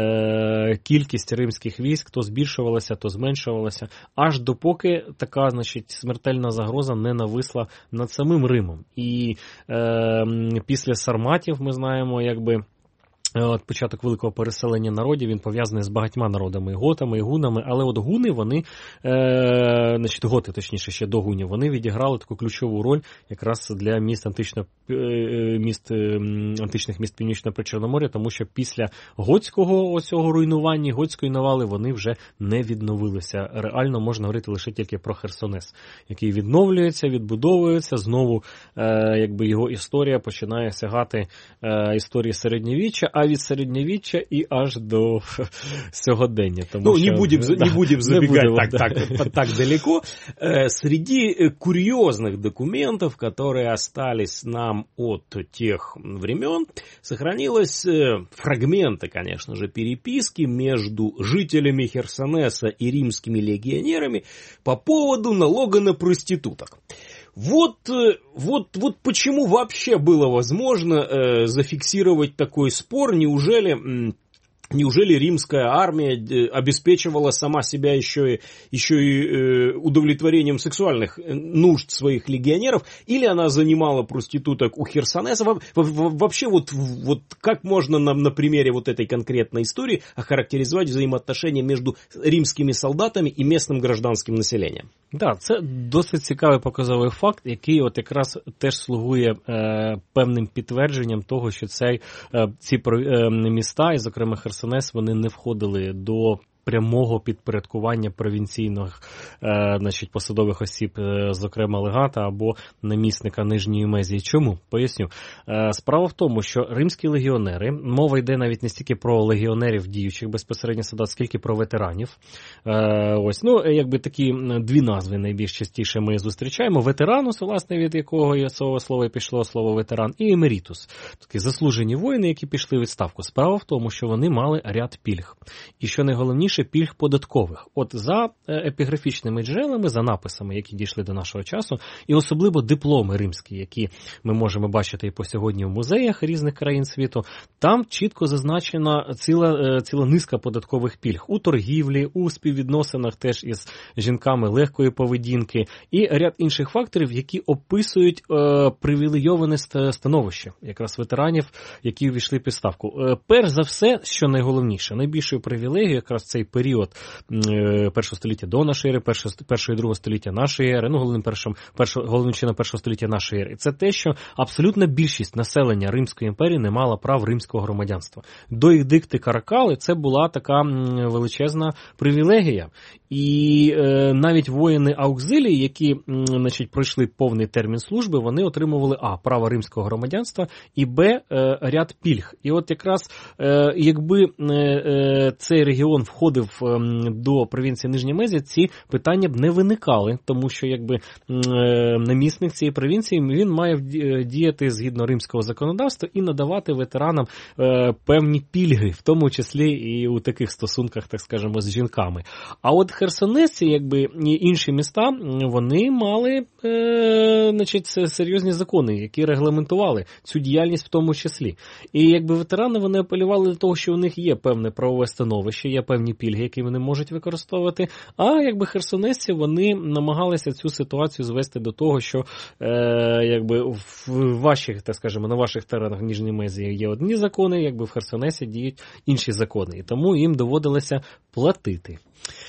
е, кількість римських військ то збільшувалася, то зменшувалася, аж допоки така, значить, смертельна загроза не нависла над самим Римом. І е, після сарматів ми знаємо, якби, От початок великого переселення народів, він пов'язаний з багатьма народами, і готами, і гунами, але от гуни, вони, е, значить, готи, точніше, ще до гунів, вони відіграли таку ключову роль якраз для міст, антично, міст, античних міст Північного Причорномор'я, тому що після готського оцього руйнування, готської навали, вони вже не відновилися. Реально можна говорити лише тільки про Херсонес, який відновлюється, відбудовується, знову е, якби його історія починає сягати е, історії середньовіччя, а від середньовіччя и аж до сьогодення. Ну, что... не будем, да, не будем забегать не будем, так, да. так, так далеко. Среди курьезных документов, которые остались нам от тех времен, сохранилось фрагменты, конечно же, переписки между жителями Херсонеса и римскими легионерами по поводу налога на проституток. Вот, вот, вот почему вообще было возможно э, зафиксировать такой спор? Неужели, неужели римская армия обеспечивала сама себя еще и, еще и э, удовлетворением сексуальных нужд своих легионеров? Или она занимала проституток у Херсонеса? Во, во, вообще, вот, вот как можно на, на примере вот этой конкретной истории охарактеризовать взаимоотношения между римскими солдатами і местним гражданським населенням? Так, да, це досить цікавий показовий факт, який от якраз теж слугує е, певним підтвердженням того, що цей, е, ці е, міста, і зокрема Херсонес, вони не входили до прямого підпорядкування провінційних е, значить, посадових осіб, е, зокрема легата або намісника Нижньої Мезії. Чому? Поясню. Е, справа в тому, що римські легіонери, мова йде навіть не стільки про легіонерів діючих безпосередньо солдат, скільки про ветеранів. Е, ось, ну, якби такі дві назви найбільш частіше ми зустрічаємо. Ветеранус, власне, від якого цього слова пішло слово ветеран, і емерітус. Такі заслужені воїни, які пішли у відставку. Справа в тому, що вони мали ряд пільг. І що найголовніше, пільг податкових. От за епіграфічними джерелами, за написами, які дійшли до нашого часу, і особливо дипломи римські, які ми можемо бачити і по сьогодні в музеях різних країн світу, там чітко зазначена ціла, ціла низка податкових пільг у торгівлі, у співвідносинах теж із жінками легкої поведінки і ряд інших факторів, які описують е, привілейоване становище якраз ветеранів, які увійшли під ставку. Е, перш за все, що найголовніше, найбільшою привілегією якраз цей період е, першого століття до нашої ери, першого, першого і другого століття нашої ери, ну, головним першим, першого, головним чином першого століття нашої ери. Це те, що абсолютна більшість населення Римської імперії не мала прав римського громадянства. До едикти Каракали це була така величезна привілегія. І е, навіть воїни аукзилії, які м, значить, пройшли повний термін служби, вони отримували а. право римського громадянства і б. Е, ряд пільг. І от якраз е, якби е, е, цей регіон входив е, до провінції Нижня Мезія, ці питання б не виникали, тому що якби е, намісник цієї провінції, він має діяти згідно римського законодавства і надавати ветеранам е, певні пільги, в тому числі і у таких стосунках, так скажемо, з жінками. А от Херсонесі, якби і інші міста, вони мали е, значить, серйозні закони, які регламентували цю діяльність в тому числі. І якби ветерани, вони апелювали до того, що у них є певне правове становище, є певні пільги, які вони можуть використовувати, а якби херсонесці, вони намагалися цю ситуацію звести до того, що е, якби в ваших, так скажемо, на ваших теренах Нижньої Мезії є одні закони, якби в Херсонесі діють інші закони. І тому їм доводилося платити.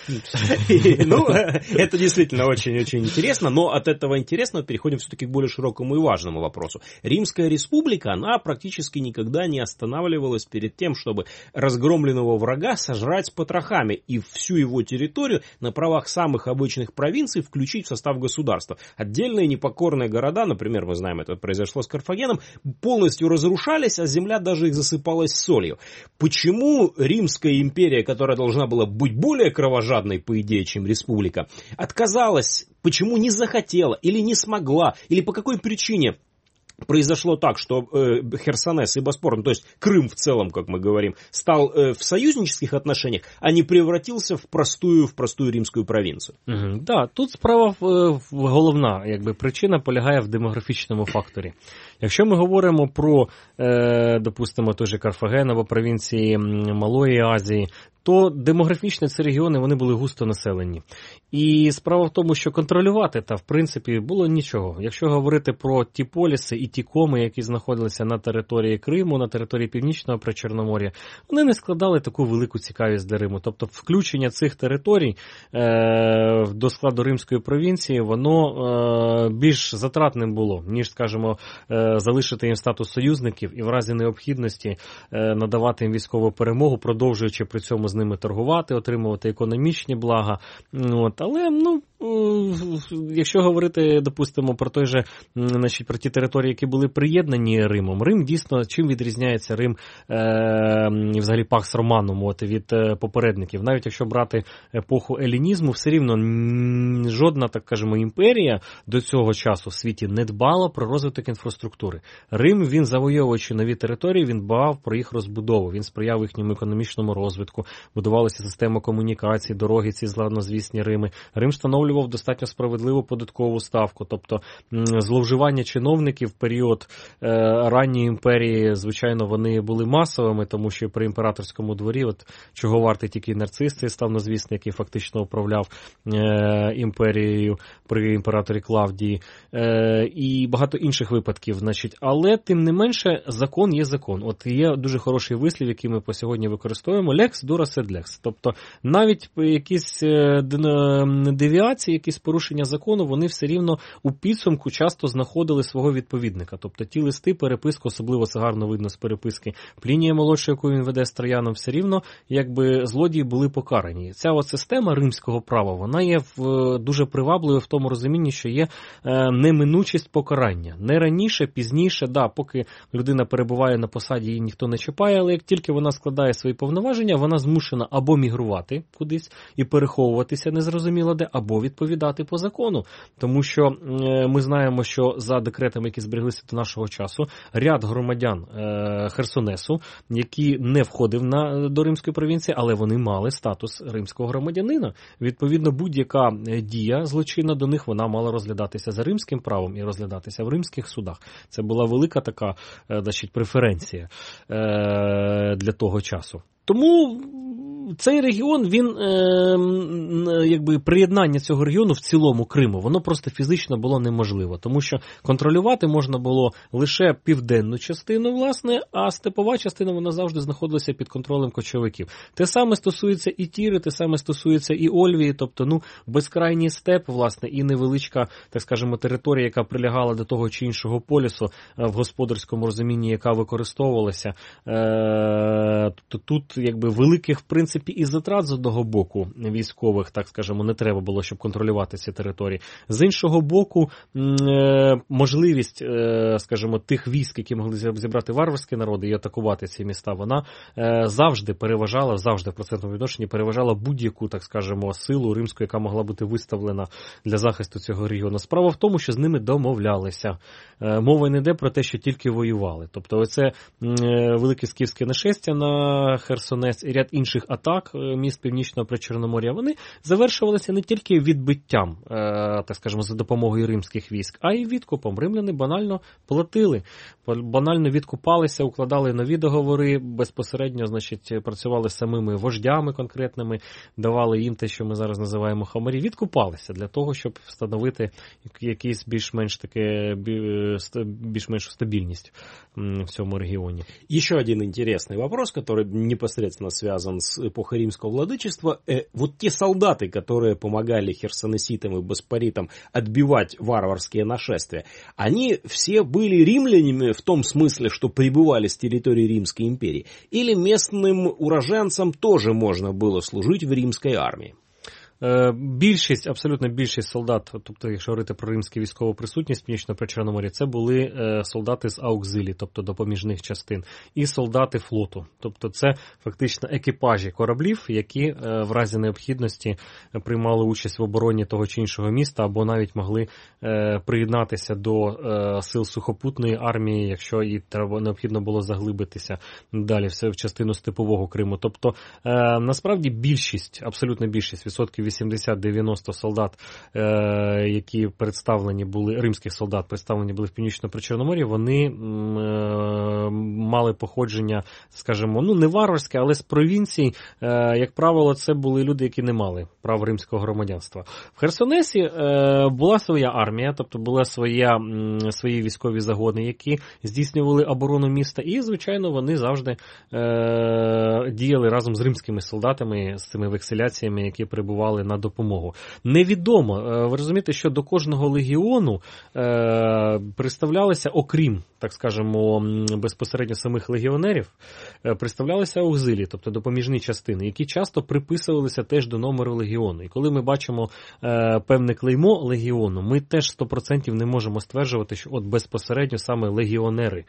Ну, это действительно очень-очень интересно, но от этого интересного переходим все-таки к более широкому и важному вопросу. Римская республика, она практически никогда не останавливалась перед тем, чтобы разгромленного врага сожрать с потрохами и всю его территорию на правах самых обычных провинций включить в состав государства. Отдельные непокорные города, например, мы знаем, это произошло с Карфагеном, полностью разрушались, а земля даже их засыпалась солью. Почему Римская империя, которая должна была быть более кровожадной, по идее, чем республика, отказалась, почему не захотела или не смогла, или по какой причине произошло так, что э, Херсонес и Боспор, ну, то есть Крым в целом, как мы говорим, стал э, в союзнических отношениях, а не превратился в простую, в простую римську провінцію. Угу. Да, тут справа в, в головна, якби причина полягає в демографічному факторі. Якщо ми говоримо про, е, допустимо, той же Карфаген або провінції Малої Азії, то демографічно ці регіони, вони були густо населені. І справа в тому, що контролювати та в принципі було нічого. Якщо говорити про ті поліси і ті коми, які знаходилися на території Криму, на території Північного Причорномор'я, вони не складали таку велику цікавість для Риму. Тобто включення цих територій е- до складу Римської провінції, воно е- більш затратним було, ніж, скажімо, е- залишити їм статус союзників і в разі необхідності е- надавати їм військову перемогу, продовжуючи при цьому з ними торгувати, отримувати економічні блага. От. Але, ну, якщо говорити, допустимо, про той же, значить, про ті території, які були приєднані Римом, Рим дійсно, чим відрізняється Рим, е, взагалі, Пакс Романум, от, від е, попередників. Навіть якщо брати епоху елінізму, все рівно н- жодна, так кажемо, імперія до цього часу в світі не дбала про розвиток інфраструктури. Рим, він, завойовуючи нові території, він дбав про їх розбудову, він сприяв їхньому економічному розвитку, будувалася система комунікацій, дороги, ці славнозвісні Рими. Рим встановлював достатньо справедливу податкову ставку, тобто зловживання чиновників в період е, ранньої імперії, звичайно, вони були масовими, тому що при імператорському дворі, от чого вартий тільки Нарцис, цей славнозвісний, який фактично управляв е, імперією при імператорі Клавдії, е, і багато інших випадків, значить, але тим не менше закон є закон. От є дуже хороший вислів, який ми по сьогодні використовуємо: lex dura sed lex, тобто навіть якісь е, девіації, якісь порушення закону, вони все рівно у підсумку часто знаходили свого відповідника. Тобто ті листи, переписку, особливо це гарно видно з переписки Плінія Молодшого, яку він веде з Трояном, все рівно якби злодії були покарані. Ця от система римського права, вона є в, дуже привабливою в тому розумінні, що є е, неминучість покарання. Не раніше, пізніше, да, поки людина перебуває на посаді, її ніхто не чіпає, але як тільки вона складає свої повноваження, вона змушена або мігрувати кудись і переховуватися незрозуміло де, або відповідати по закону. Тому що е, ми знаємо, що за декретами, які збереглися до нашого часу, ряд громадян е, Херсонесу, які не входив на, до Римської провінції, але вони мали статус римського громадянина. Відповідно, будь-яка дія злочинна до них, вона мала розглядатися за римським правом і розглядатися в римських судах. Це була велика така, е, значить, преференція е, для того часу. Тому цей регіон, він, е, якби приєднання цього регіону в цілому Криму, воно просто фізично було неможливо, тому що контролювати можна було лише південну частину, власне, а степова частина, вона завжди знаходилася під контролем кочовиків. Те саме стосується і Тіри, те саме стосується і Ольвії, тобто, ну, безкрайній степ, власне, і невеличка, так скажемо, територія, яка прилягала до того чи іншого полюсу в господарському розумінні, яка використовувалася. Е, тобто тут, якби, великих, в принципі, і затрат з одного боку військових, так скажемо, не треба було, щоб контролювати ці території. З іншого боку, можливість, скажімо, тих військ, які могли зібрати варварські народи і атакувати ці міста, вона завжди переважала, завжди в процентному відношенні переважала будь-яку, так скажемо, силу римську, яка могла бути виставлена для захисту цього регіону. Справа в тому, що з ними домовлялися. Мова не йде про те, що тільки воювали. Тобто оце велике скіфське нашестя на Херсонес і ряд інших атак міст Північного Причорномор'я, вони завершувалися не тільки відбиттям, так скажемо, за допомогою римських військ, а й відкупом. Римляни банально платили, банально відкупалися, укладали нові договори, безпосередньо, значить, працювали з самими вождями конкретними, давали їм те, що ми зараз називаємо хамарі, відкупалися для того, щоб встановити якийсь більш-менш таке, більш-менш стабільність в цьому регіоні. Еще один интересный вопрос, который непосредственно связан с эпохой римского владычества. Э, вот те солдаты, которые помогали херсонеситам и боспоритам отбивать варварские нашествия, они все были римлянами в том смысле, что прибывали с территории Римской империи? Или местным уроженцам тоже можно было служить в римской армии? Більшість, абсолютно більшість солдат, тобто, якщо говорити про римську військову присутність в Північному Причорномор'ї, це були солдати з аукзилі, тобто допоміжних частин, і солдати флоту. Тобто це фактично екіпажі кораблів, які в разі необхідності приймали участь в обороні того чи іншого міста, або навіть могли приєднатися до сил сухопутної армії, якщо і треба необхідно було заглибитися далі в частину степового Криму. Тобто, насправді більшість, абсолютно більшість відсотків вісімдесят-дев'яносто солдат, е, які представлені були, римських солдат представлені були в Північно-Причорномор'ї, вони е, мали походження, скажімо, ну не варварське, але з провінцій, е, як правило, це були люди, які не мали прав римського громадянства. В Херсонесі е, була своя армія, тобто була своя, м, свої військові загони, які здійснювали оборону міста, і, звичайно, вони завжди е, діяли разом з римськими солдатами, з цими векселяціями, які прибували на допомогу. Невідомо, е, ви розумієте, що до кожного легіону е, представлялися, окрім, так скажемо, безпосередньо самих легіонерів, е, представлялися аугзилії, тобто допоміжні частини, які часто приписувалися теж до номеру легіону. І коли ми бачимо е, певне клеймо легіону, ми теж сто відсотків не можемо стверджувати, що от безпосередньо саме легіонери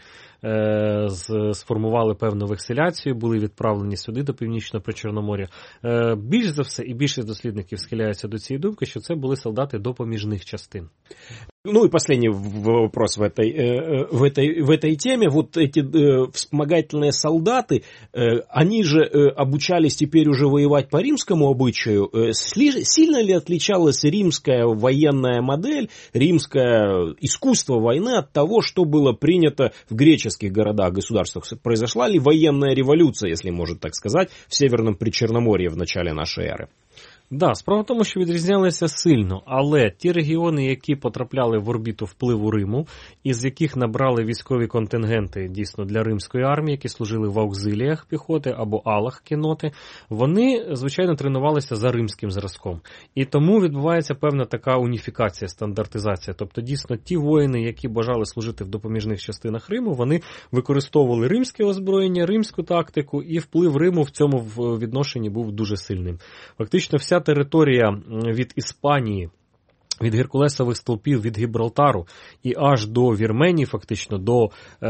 е, з, сформували певну векселяцію, були відправлені сюди, до Північно-Причорномор'я. Е, більш за все, і більше дослідників схиляються до цієї думки, що це були солдати допоміжних частин. Ну и последний вопрос в этой, в этой, в этой теме. Вот эти вспомогательные солдаты, они же обучались теперь уже воевать по римскому обычаю. Сильно ли отличалась римская военная модель, римское искусство войны от того, что было принято в греческих городах, государствах? Произошла ли военная революция, если можно так сказать, в Северном Причорномор'ї в начале нашей эры? Да, справа в тому, що відрізнялися сильно, але ті регіони, які потрапляли в орбіту впливу Риму, із яких набрали військові контингенти дійсно для римської армії, які служили в аукзиліях піхоти або алах кінноти, вони, звичайно, тренувалися за римським зразком. І тому відбувається певна така уніфікація, стандартизація. Тобто, дійсно, ті воїни, які бажали служити в допоміжних частинах Риму, вони використовували римське озброєння, римську тактику, і вплив Риму в цьому відношенні був дуже сильним. Фактично, вся територія від Іспанії, від Геркулесових стовпів, від Гібралтару і аж до Вірменії, фактично, до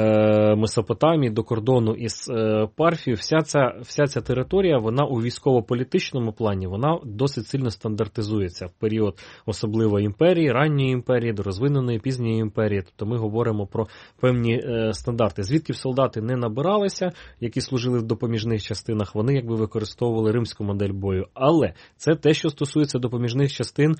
е, Месопотамії, до кордону із е, Парфією, вся ця, вся ця територія, вона у військово-політичному плані, вона досить сильно стандартизується в період особливо імперії, ранньої імперії, до розвиненої пізньої імперії. Тобто ми говоримо про певні е, стандарти. Звідки солдати не набиралися, які служили в допоміжних частинах, вони якби використовували римську модель бою. Але це те, що стосується допоміжних частин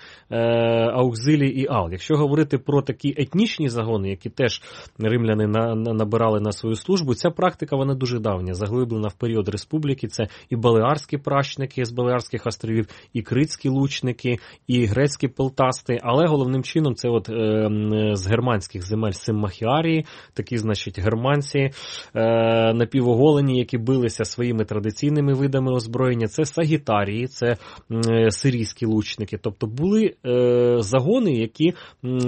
е, аукзилії і ал. Якщо говорити про такі етнічні загони, які теж римляни на, на, набирали на свою службу, ця практика, вона дуже давня, заглиблена в період республіки. Це і балеарські пращники з Балеарських островів, і критські лучники, і грецькі пелтасти, але головним чином це от е, з германських земель Симмахіарії, такі, значить, германці е, напівоголені, які билися своїми традиційними видами озброєння. Це сагітарії, це е, сирійські лучники. Тобто були е, загони, які е,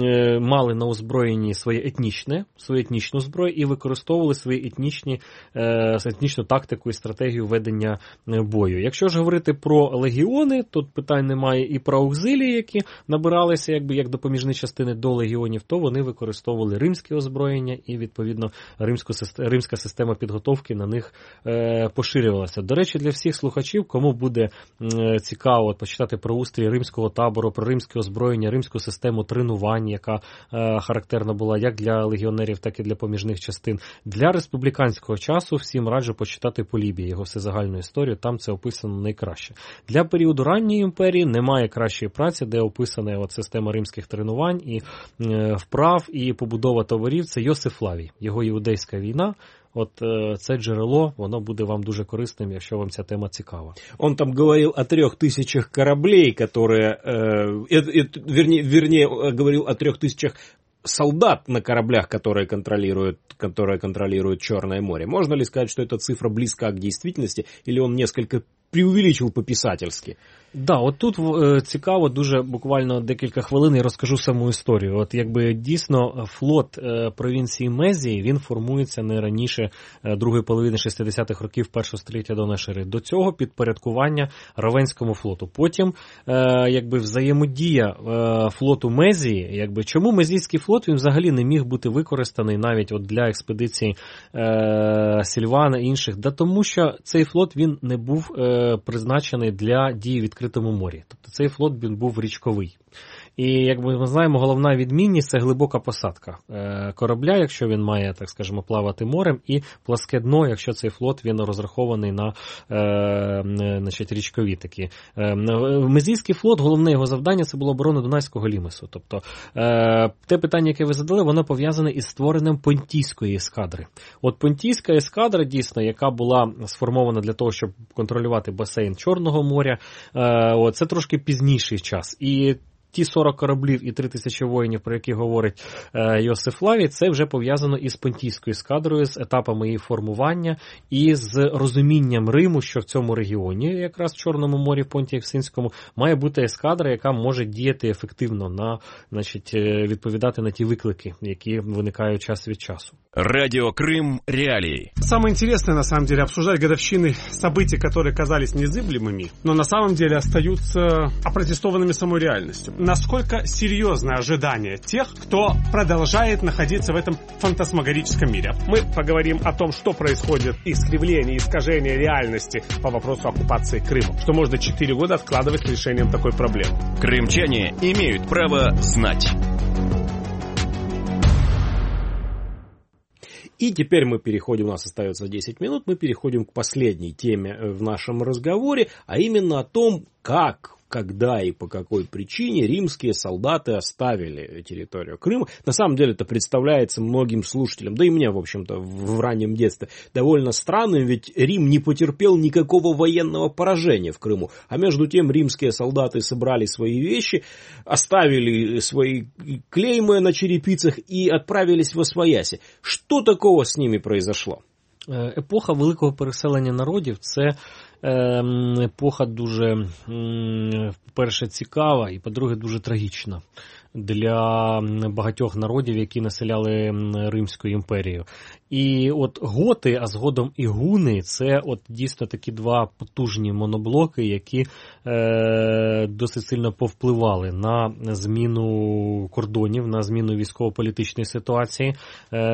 мали на озброєнні своє етнічне, свою етнічну зброю і використовували свої етнічні, е, етнічну тактику і стратегію ведення бою. Якщо ж говорити про легіони, тут питань немає, і про аукзилії, які набиралися якби як допоміжні частини до легіонів, то вони використовували римське озброєння і, відповідно, римську, римська система підготовки на них е, поширювалася. До речі, для всіх слухачів, кому буде е, цікаво почитати про устрій римського табору, про римське озброєння, римську систему тренувань, яка е, характерна була як для легіонерів, так і для поміжних частин. Для республіканського часу всім раджу почитати Полібій, його всезагальну історію, там це описано найкраще. Для періоду ранньої імперії немає кращої праці, де описана от система римських тренувань і е, вправ, і побудова таборів. Це Йосиф Флавій, його іудейська війна. От э, це джерело, воно буде вам дуже корисним, якщо вам ця тема цікава. Он там говорил о трех тысячах кораблей, которые, э, э, э, вернее, вернее, говорил о трех тысячах солдат на кораблях, которые контролируют, которые контролируют Черное море. Можно ли сказать, что эта цифра близка к действительности, или он несколько преувеличил по-писательски? Да, от тут е, цікаво, дуже буквально декілька хвилин я розкажу саму історію. От якби дійсно флот е, провінції Мезії, він формується не раніше е, другої половини шістдесятих років першого століття до нашої ери. До цього підпорядкування Равенському флоту. Потім е, якби взаємодія е, флоту Мезії, якби чому Мезійський флот він взагалі не міг бути використаний навіть от для експедиції е, Сільвана і інших, да тому що цей флот він не був е, призначений для дії відкритого в відкритому морі. Тобто цей флот він був річковий. І, як ми знаємо, головна відмінність – це глибока посадка корабля, якщо він має, так скажемо, плавати морем, і пласке дно, якщо цей флот, він розрахований на е, значить, річкові такі. Е, Мезійський флот, головне його завдання – це було оборона Дунайського лімесу. Тобто, е, те питання, яке ви задали, воно пов'язане із створенням Понтійської ескадри. От Понтійська ескадра, дійсно, яка була сформована для того, щоб контролювати басейн Чорного моря, е, от, це трошки пізніший час. І ті сорок кораблів і три тисячі воїнів, про які говорить е, Йосиф Флавій, це вже пов'язано із Понтійською ескадрою, з етапами її формування і з розумінням Риму, що в цьому регіоні, якраз в Чорному морі, в Понті Евксинському, має бути ескадра, яка може діяти ефективно, на, значить, відповідати на ті виклики, які виникають час від часу. Радио Крым. Реалии. Самое интересное, на самом деле, обсуждать годовщины событий, которые казались незыблемыми, но на самом деле остаются опротестованными самой реальностью. Насколько серьезное ожидание тех, кто продолжает находиться в этом фантасмагорическом мире. Мы поговорим о том, что происходит, искривление, искажение реальности по вопросу оккупации Крыма, что можно четыре года откладывать с решением такой проблемы. Крымчане имеют право знать. И теперь мы переходим, у нас остается десять минут, мы переходим к последней теме в нашем разговоре, а именно о том, как, когда и по какой причине римские солдаты оставили территорию Крыма. На самом деле это представляется многим слушателям, да и мне, в общем-то, в раннем детстве, довольно странным, ведь Рим не потерпел никакого военного поражения в Крыму. А между тем римские солдаты собрали свои вещи, оставили свои клеймы на черепицах и отправились во-свояси. Что такого с ними произошло? Епоха великого переселення народів – це епоха дуже, по-перше, цікава і, по-друге, дуже трагічна для багатьох народів, які населяли Римську імперію. І от готи, а згодом і гуни – це от дійсно такі два потужні моноблоки, які е, досить сильно повпливали на зміну кордонів, на зміну військово-політичної ситуації е,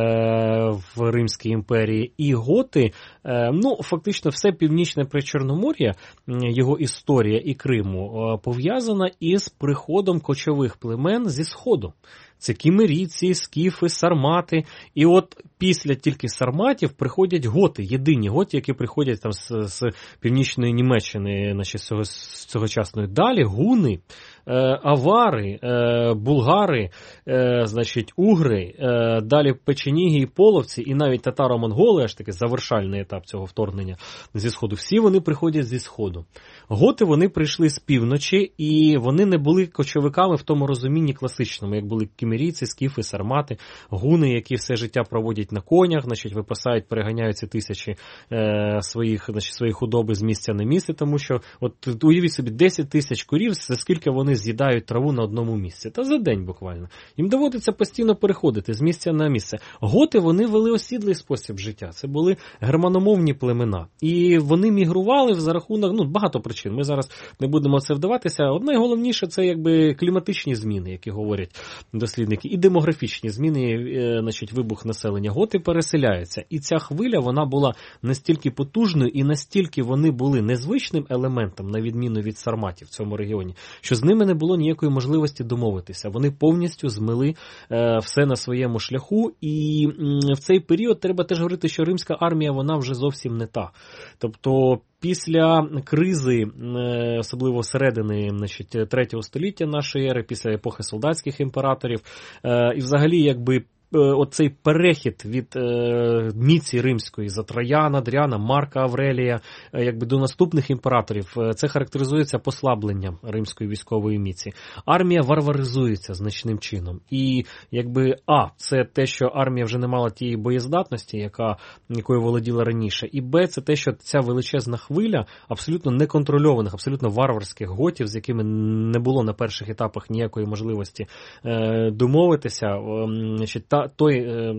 в Римській імперії. І готи, е, ну, фактично все північне Причорномор'я, його історія і Криму, е, пов'язана із приходом кочових племен зі Сходу. Це кімерійці, скіфи, сармати. І от після тільки сарматів приходять готи, єдині готи, які приходять там з, з північної Німеччини, значить, з цього, з цьогочасної. Далі гуни, е, авари, е, булгари, е, значить, угри, е, далі печеніги і половці, і навіть татаро-монголи, аж такий завершальний етап цього вторгнення зі Сходу. Всі вони приходять зі Сходу. Готи, вони прийшли з півночі, і вони не були кочовиками в тому розумінні класичному, як були кімерійці, скіфи, сармати, гуни, які все життя проводять на конях, значить, випасають, переганяються тисячі е, своїх, значить, своїх худоби з місця на місце, тому що, от уявіть собі, десять тисяч курів, за скільки вони з'їдають траву на одному місці. Та за день буквально. Їм доводиться постійно переходити з місця на місце. Готи, вони вели осідлий спосіб життя. Це були германомовні племена. І вони мігрували за рахунок, ну, багато причин. Ми зараз не будемо в це вдаватися. Одне найголовніше – це, якби, кліматичні зміни, які говорять дослідники, і демографічні зміни, значить, вибух населення. Готи переселяються. І ця хвиля, вона була настільки потужною і настільки вони були незвичним елементом, на відміну від сарматів в цьому регіоні, що з ними не було ніякої можливості домовитися. Вони повністю змили е, все на своєму шляху. І м, в цей період треба теж говорити, що римська армія, вона вже зовсім не та. Тобто, після кризи, особливо середини, значить, третього століття нашої ери, після епохи солдатських імператорів, і взагалі, якби, оцей перехід від е, міці римської за Трояна, Адріана, Марка Аврелія, е, якби до наступних імператорів, е, це характеризується послабленням римської військової міці. Армія варваризується значним чином. І якби, а, це те, що армія вже не мала тієї боєздатності, яка, якою володіла раніше, і б, це те, що ця величезна хвиля абсолютно неконтрольованих, абсолютно варварських готів, з якими не було на перших етапах ніякої можливості е, домовитися, е, значить, та той, ну,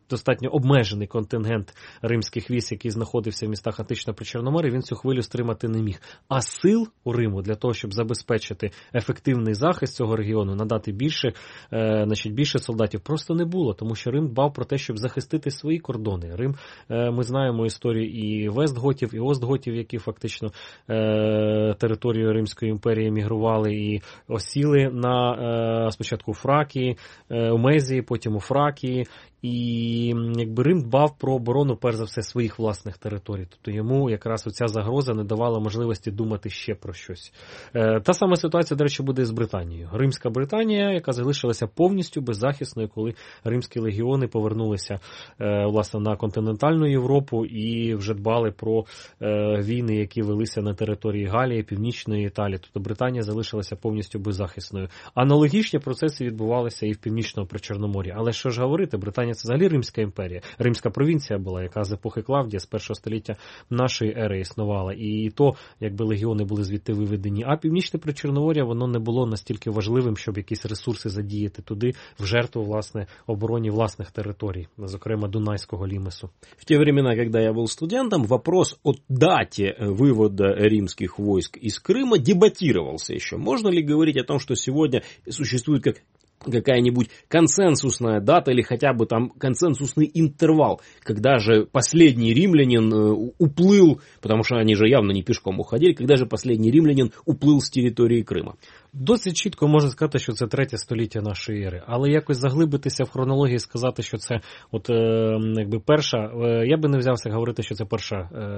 достатньо обмежений контингент римських військ, який знаходився в містах Античного Причорномор'я, він цю хвилю стримати не міг. А сил у Риму для того, щоб забезпечити ефективний захист цього регіону, надати більше, е, значить, більше солдатів, просто не було, тому що Рим дбав про те, щоб захистити свої кордони. Рим, е, ми знаємо історію і вестготів, і остготів, які фактично е, територію Римської імперії мігрували і осіли на е, спочатку у Фракії, е, у Мезії, потім у Фракії. І якби Рим дбав про оборону, перш за все, своїх власних територій. Тобто йому якраз оця загроза не давала можливості думати ще про щось. Е, та сама ситуація, до речі, буде і з Британією. Римська Британія, яка залишилася повністю беззахисною, коли римські легіони повернулися е, власне на континентальну Європу і вже дбали про е, війни, які велися на території Галії, Північної Італії. Тобто Британія залишилася повністю беззахисною. Аналогічні процеси відбувалися і в Північному Причорномор'ї. Але що ж говорити, Британія це взагалі Римська імперія, Римська провінція була, яка з епохи Клавдія, з першого століття нашої ери існувала. І то, якби легіони були звідти виведені. А Північне Причорномор'я, воно не було настільки важливим, щоб якісь ресурси задіяти туди в жертву, власне, обороні власних територій, зокрема Дунайського лімесу. В те времена, когда я был студентом, вопрос о дате вывода римских войск из Крыма дебатировался еще. Можно ли говорить о том, что сегодня существует как какая-нибудь консенсусная дата или хотя бы там консенсусный интервал, когда же последний римлянин уплыл, потому что они же явно не пешком уходили, когда же последний римлянин уплыл с территории Крыма? Досить чітко можна сказати, що це третє століття нашої ери, але якось заглибитися в хронології і сказати, що це от, е, якби перша, е, я би не взявся говорити, що це перша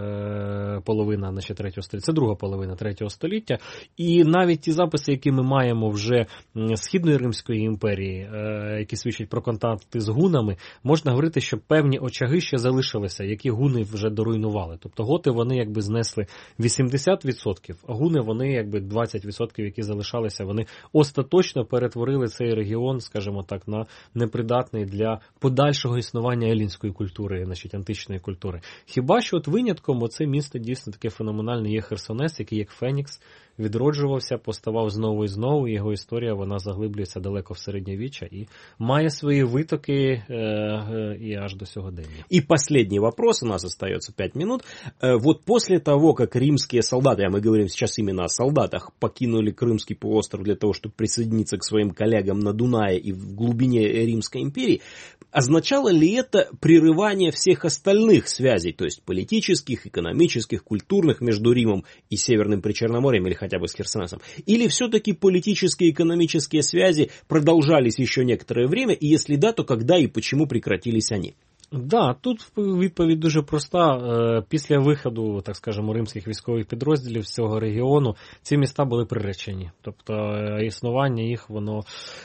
е, половина значить, третього століття, це друга половина третього століття, і навіть ті записи, які ми маємо вже Східної Римської імперії, е, які свідчать про контакти з гунами, можна говорити, що певні очаги ще залишилися, які гуни вже доруйнували. Тобто готи вони якби знесли вісімдесят відсотків, а гуни вони якби двадцять відсотків, які залишалися, вони остаточно перетворили цей регіон, скажімо так, на непридатний для подальшого існування елінської культури, значить, античної культури. Хіба що от винятком оце місто дійсно таке феноменальне є Херсонес, який як Фенікс відроджувався, поставав знову і знову, і його історія, вона заглиблюється далеко в середньовіччя і має свої витоки э, э, и аж до сьогодення. И последний вопрос, у нас остается пять минут. Вот после того, как римские солдаты, а мы говорим сейчас именно о солдатах, покинули Крымский полуостров для того, чтобы присоединиться к своим коллегам на Дунае и в глубине Римской империи, означало ли это прерывание всех остальных связей, то есть политических, экономических, культурных между Римом и Северным Причерноморьем, или хотя бы с Херсонесом? Или все-таки политические и экономические связи продолжались еще некоторое время, и если да, то когда и почему прекратились они? Да, тут відповідь дуже проста. Після виходу, так скажемо, римських військових підрозділів з цього регіону ці міста були приречені. Тобто існування їх, воно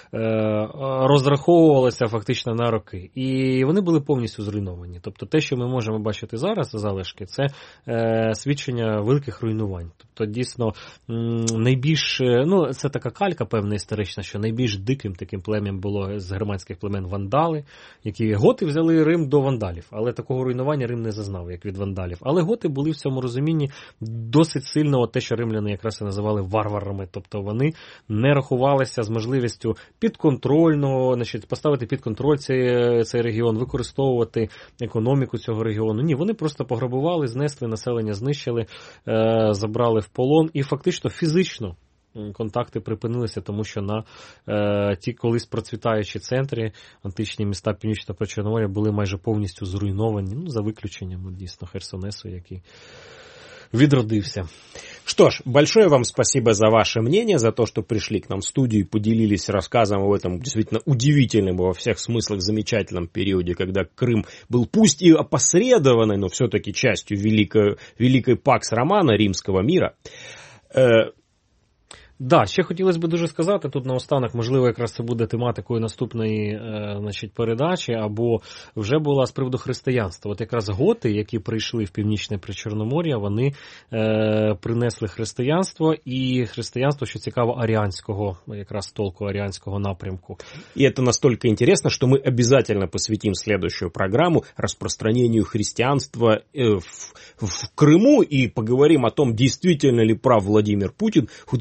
розраховувалося фактично на роки. І вони були повністю зруйновані. Тобто те, що ми можемо бачити зараз, залишки, це свідчення великих руйнувань. Тобто дійсно найбільш, ну це така калька певна історична, що найбільш диким таким плем'ям було з германських племен вандали, які готи взяли Рим до вандалів, але такого руйнування Рим не зазнав, як від вандалів. Але готи були в цьому розумінні досить сильно те, що римляни якраз і називали варварами, тобто вони не рахувалися з можливістю підконтрольного, значить, поставити під контроль цей, цей регіон, використовувати економіку цього регіону. Ні, вони просто пограбували, знесли, населення знищили, е, забрали в полон і фактично фізично контакти припинилися, тому що на е, ті колись процвітаючі центри, античні міста Північного Причорномор'я були майже повністю зруйновані, ну, за виключенням, дійсно, Херсонесу, який відродився. Что ж, большое вам спасибо за ваше мнение, за то, что пришли к нам в студию и поделились рассказом об этом действительно удивительном во всех смыслах замечательном периоде, когда Крым был пусть и опосредованной, но все-таки частью великой, великой пакс романа римского мира. Э, Да, ще хотілося б дуже сказати, тут наостанок, можливо, якраз це буде тематикою наступної е, значить, передачі, або вже була з приводу християнства. От якраз готи, які прийшли в Північне Причорномор'я, вони е, принесли християнство, і християнство, що цікаво, аріанського, якраз толку аріанського напрямку. И это настолько интересно, что мы обязательно посвятим следующую программу распространению христианства в, в Крыму и поговорим о том, действительно ли прав Владимир Путин, утверждая,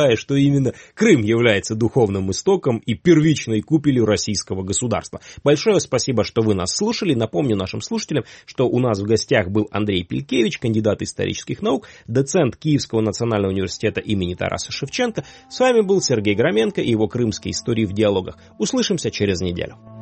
утверждая, что именно Крым является духовным истоком и первичной купелью российского государства. Большое спасибо, что вы нас слушали. Напомню нашим слушателям, что у нас в гостях был Андрей Пелькевич, кандидат исторических наук, доцент Киевского национального университета имени Тараса Шевченко. С вами был Сергей Громенко и его «Крымские истории в диалогах». Услышимся через неделю.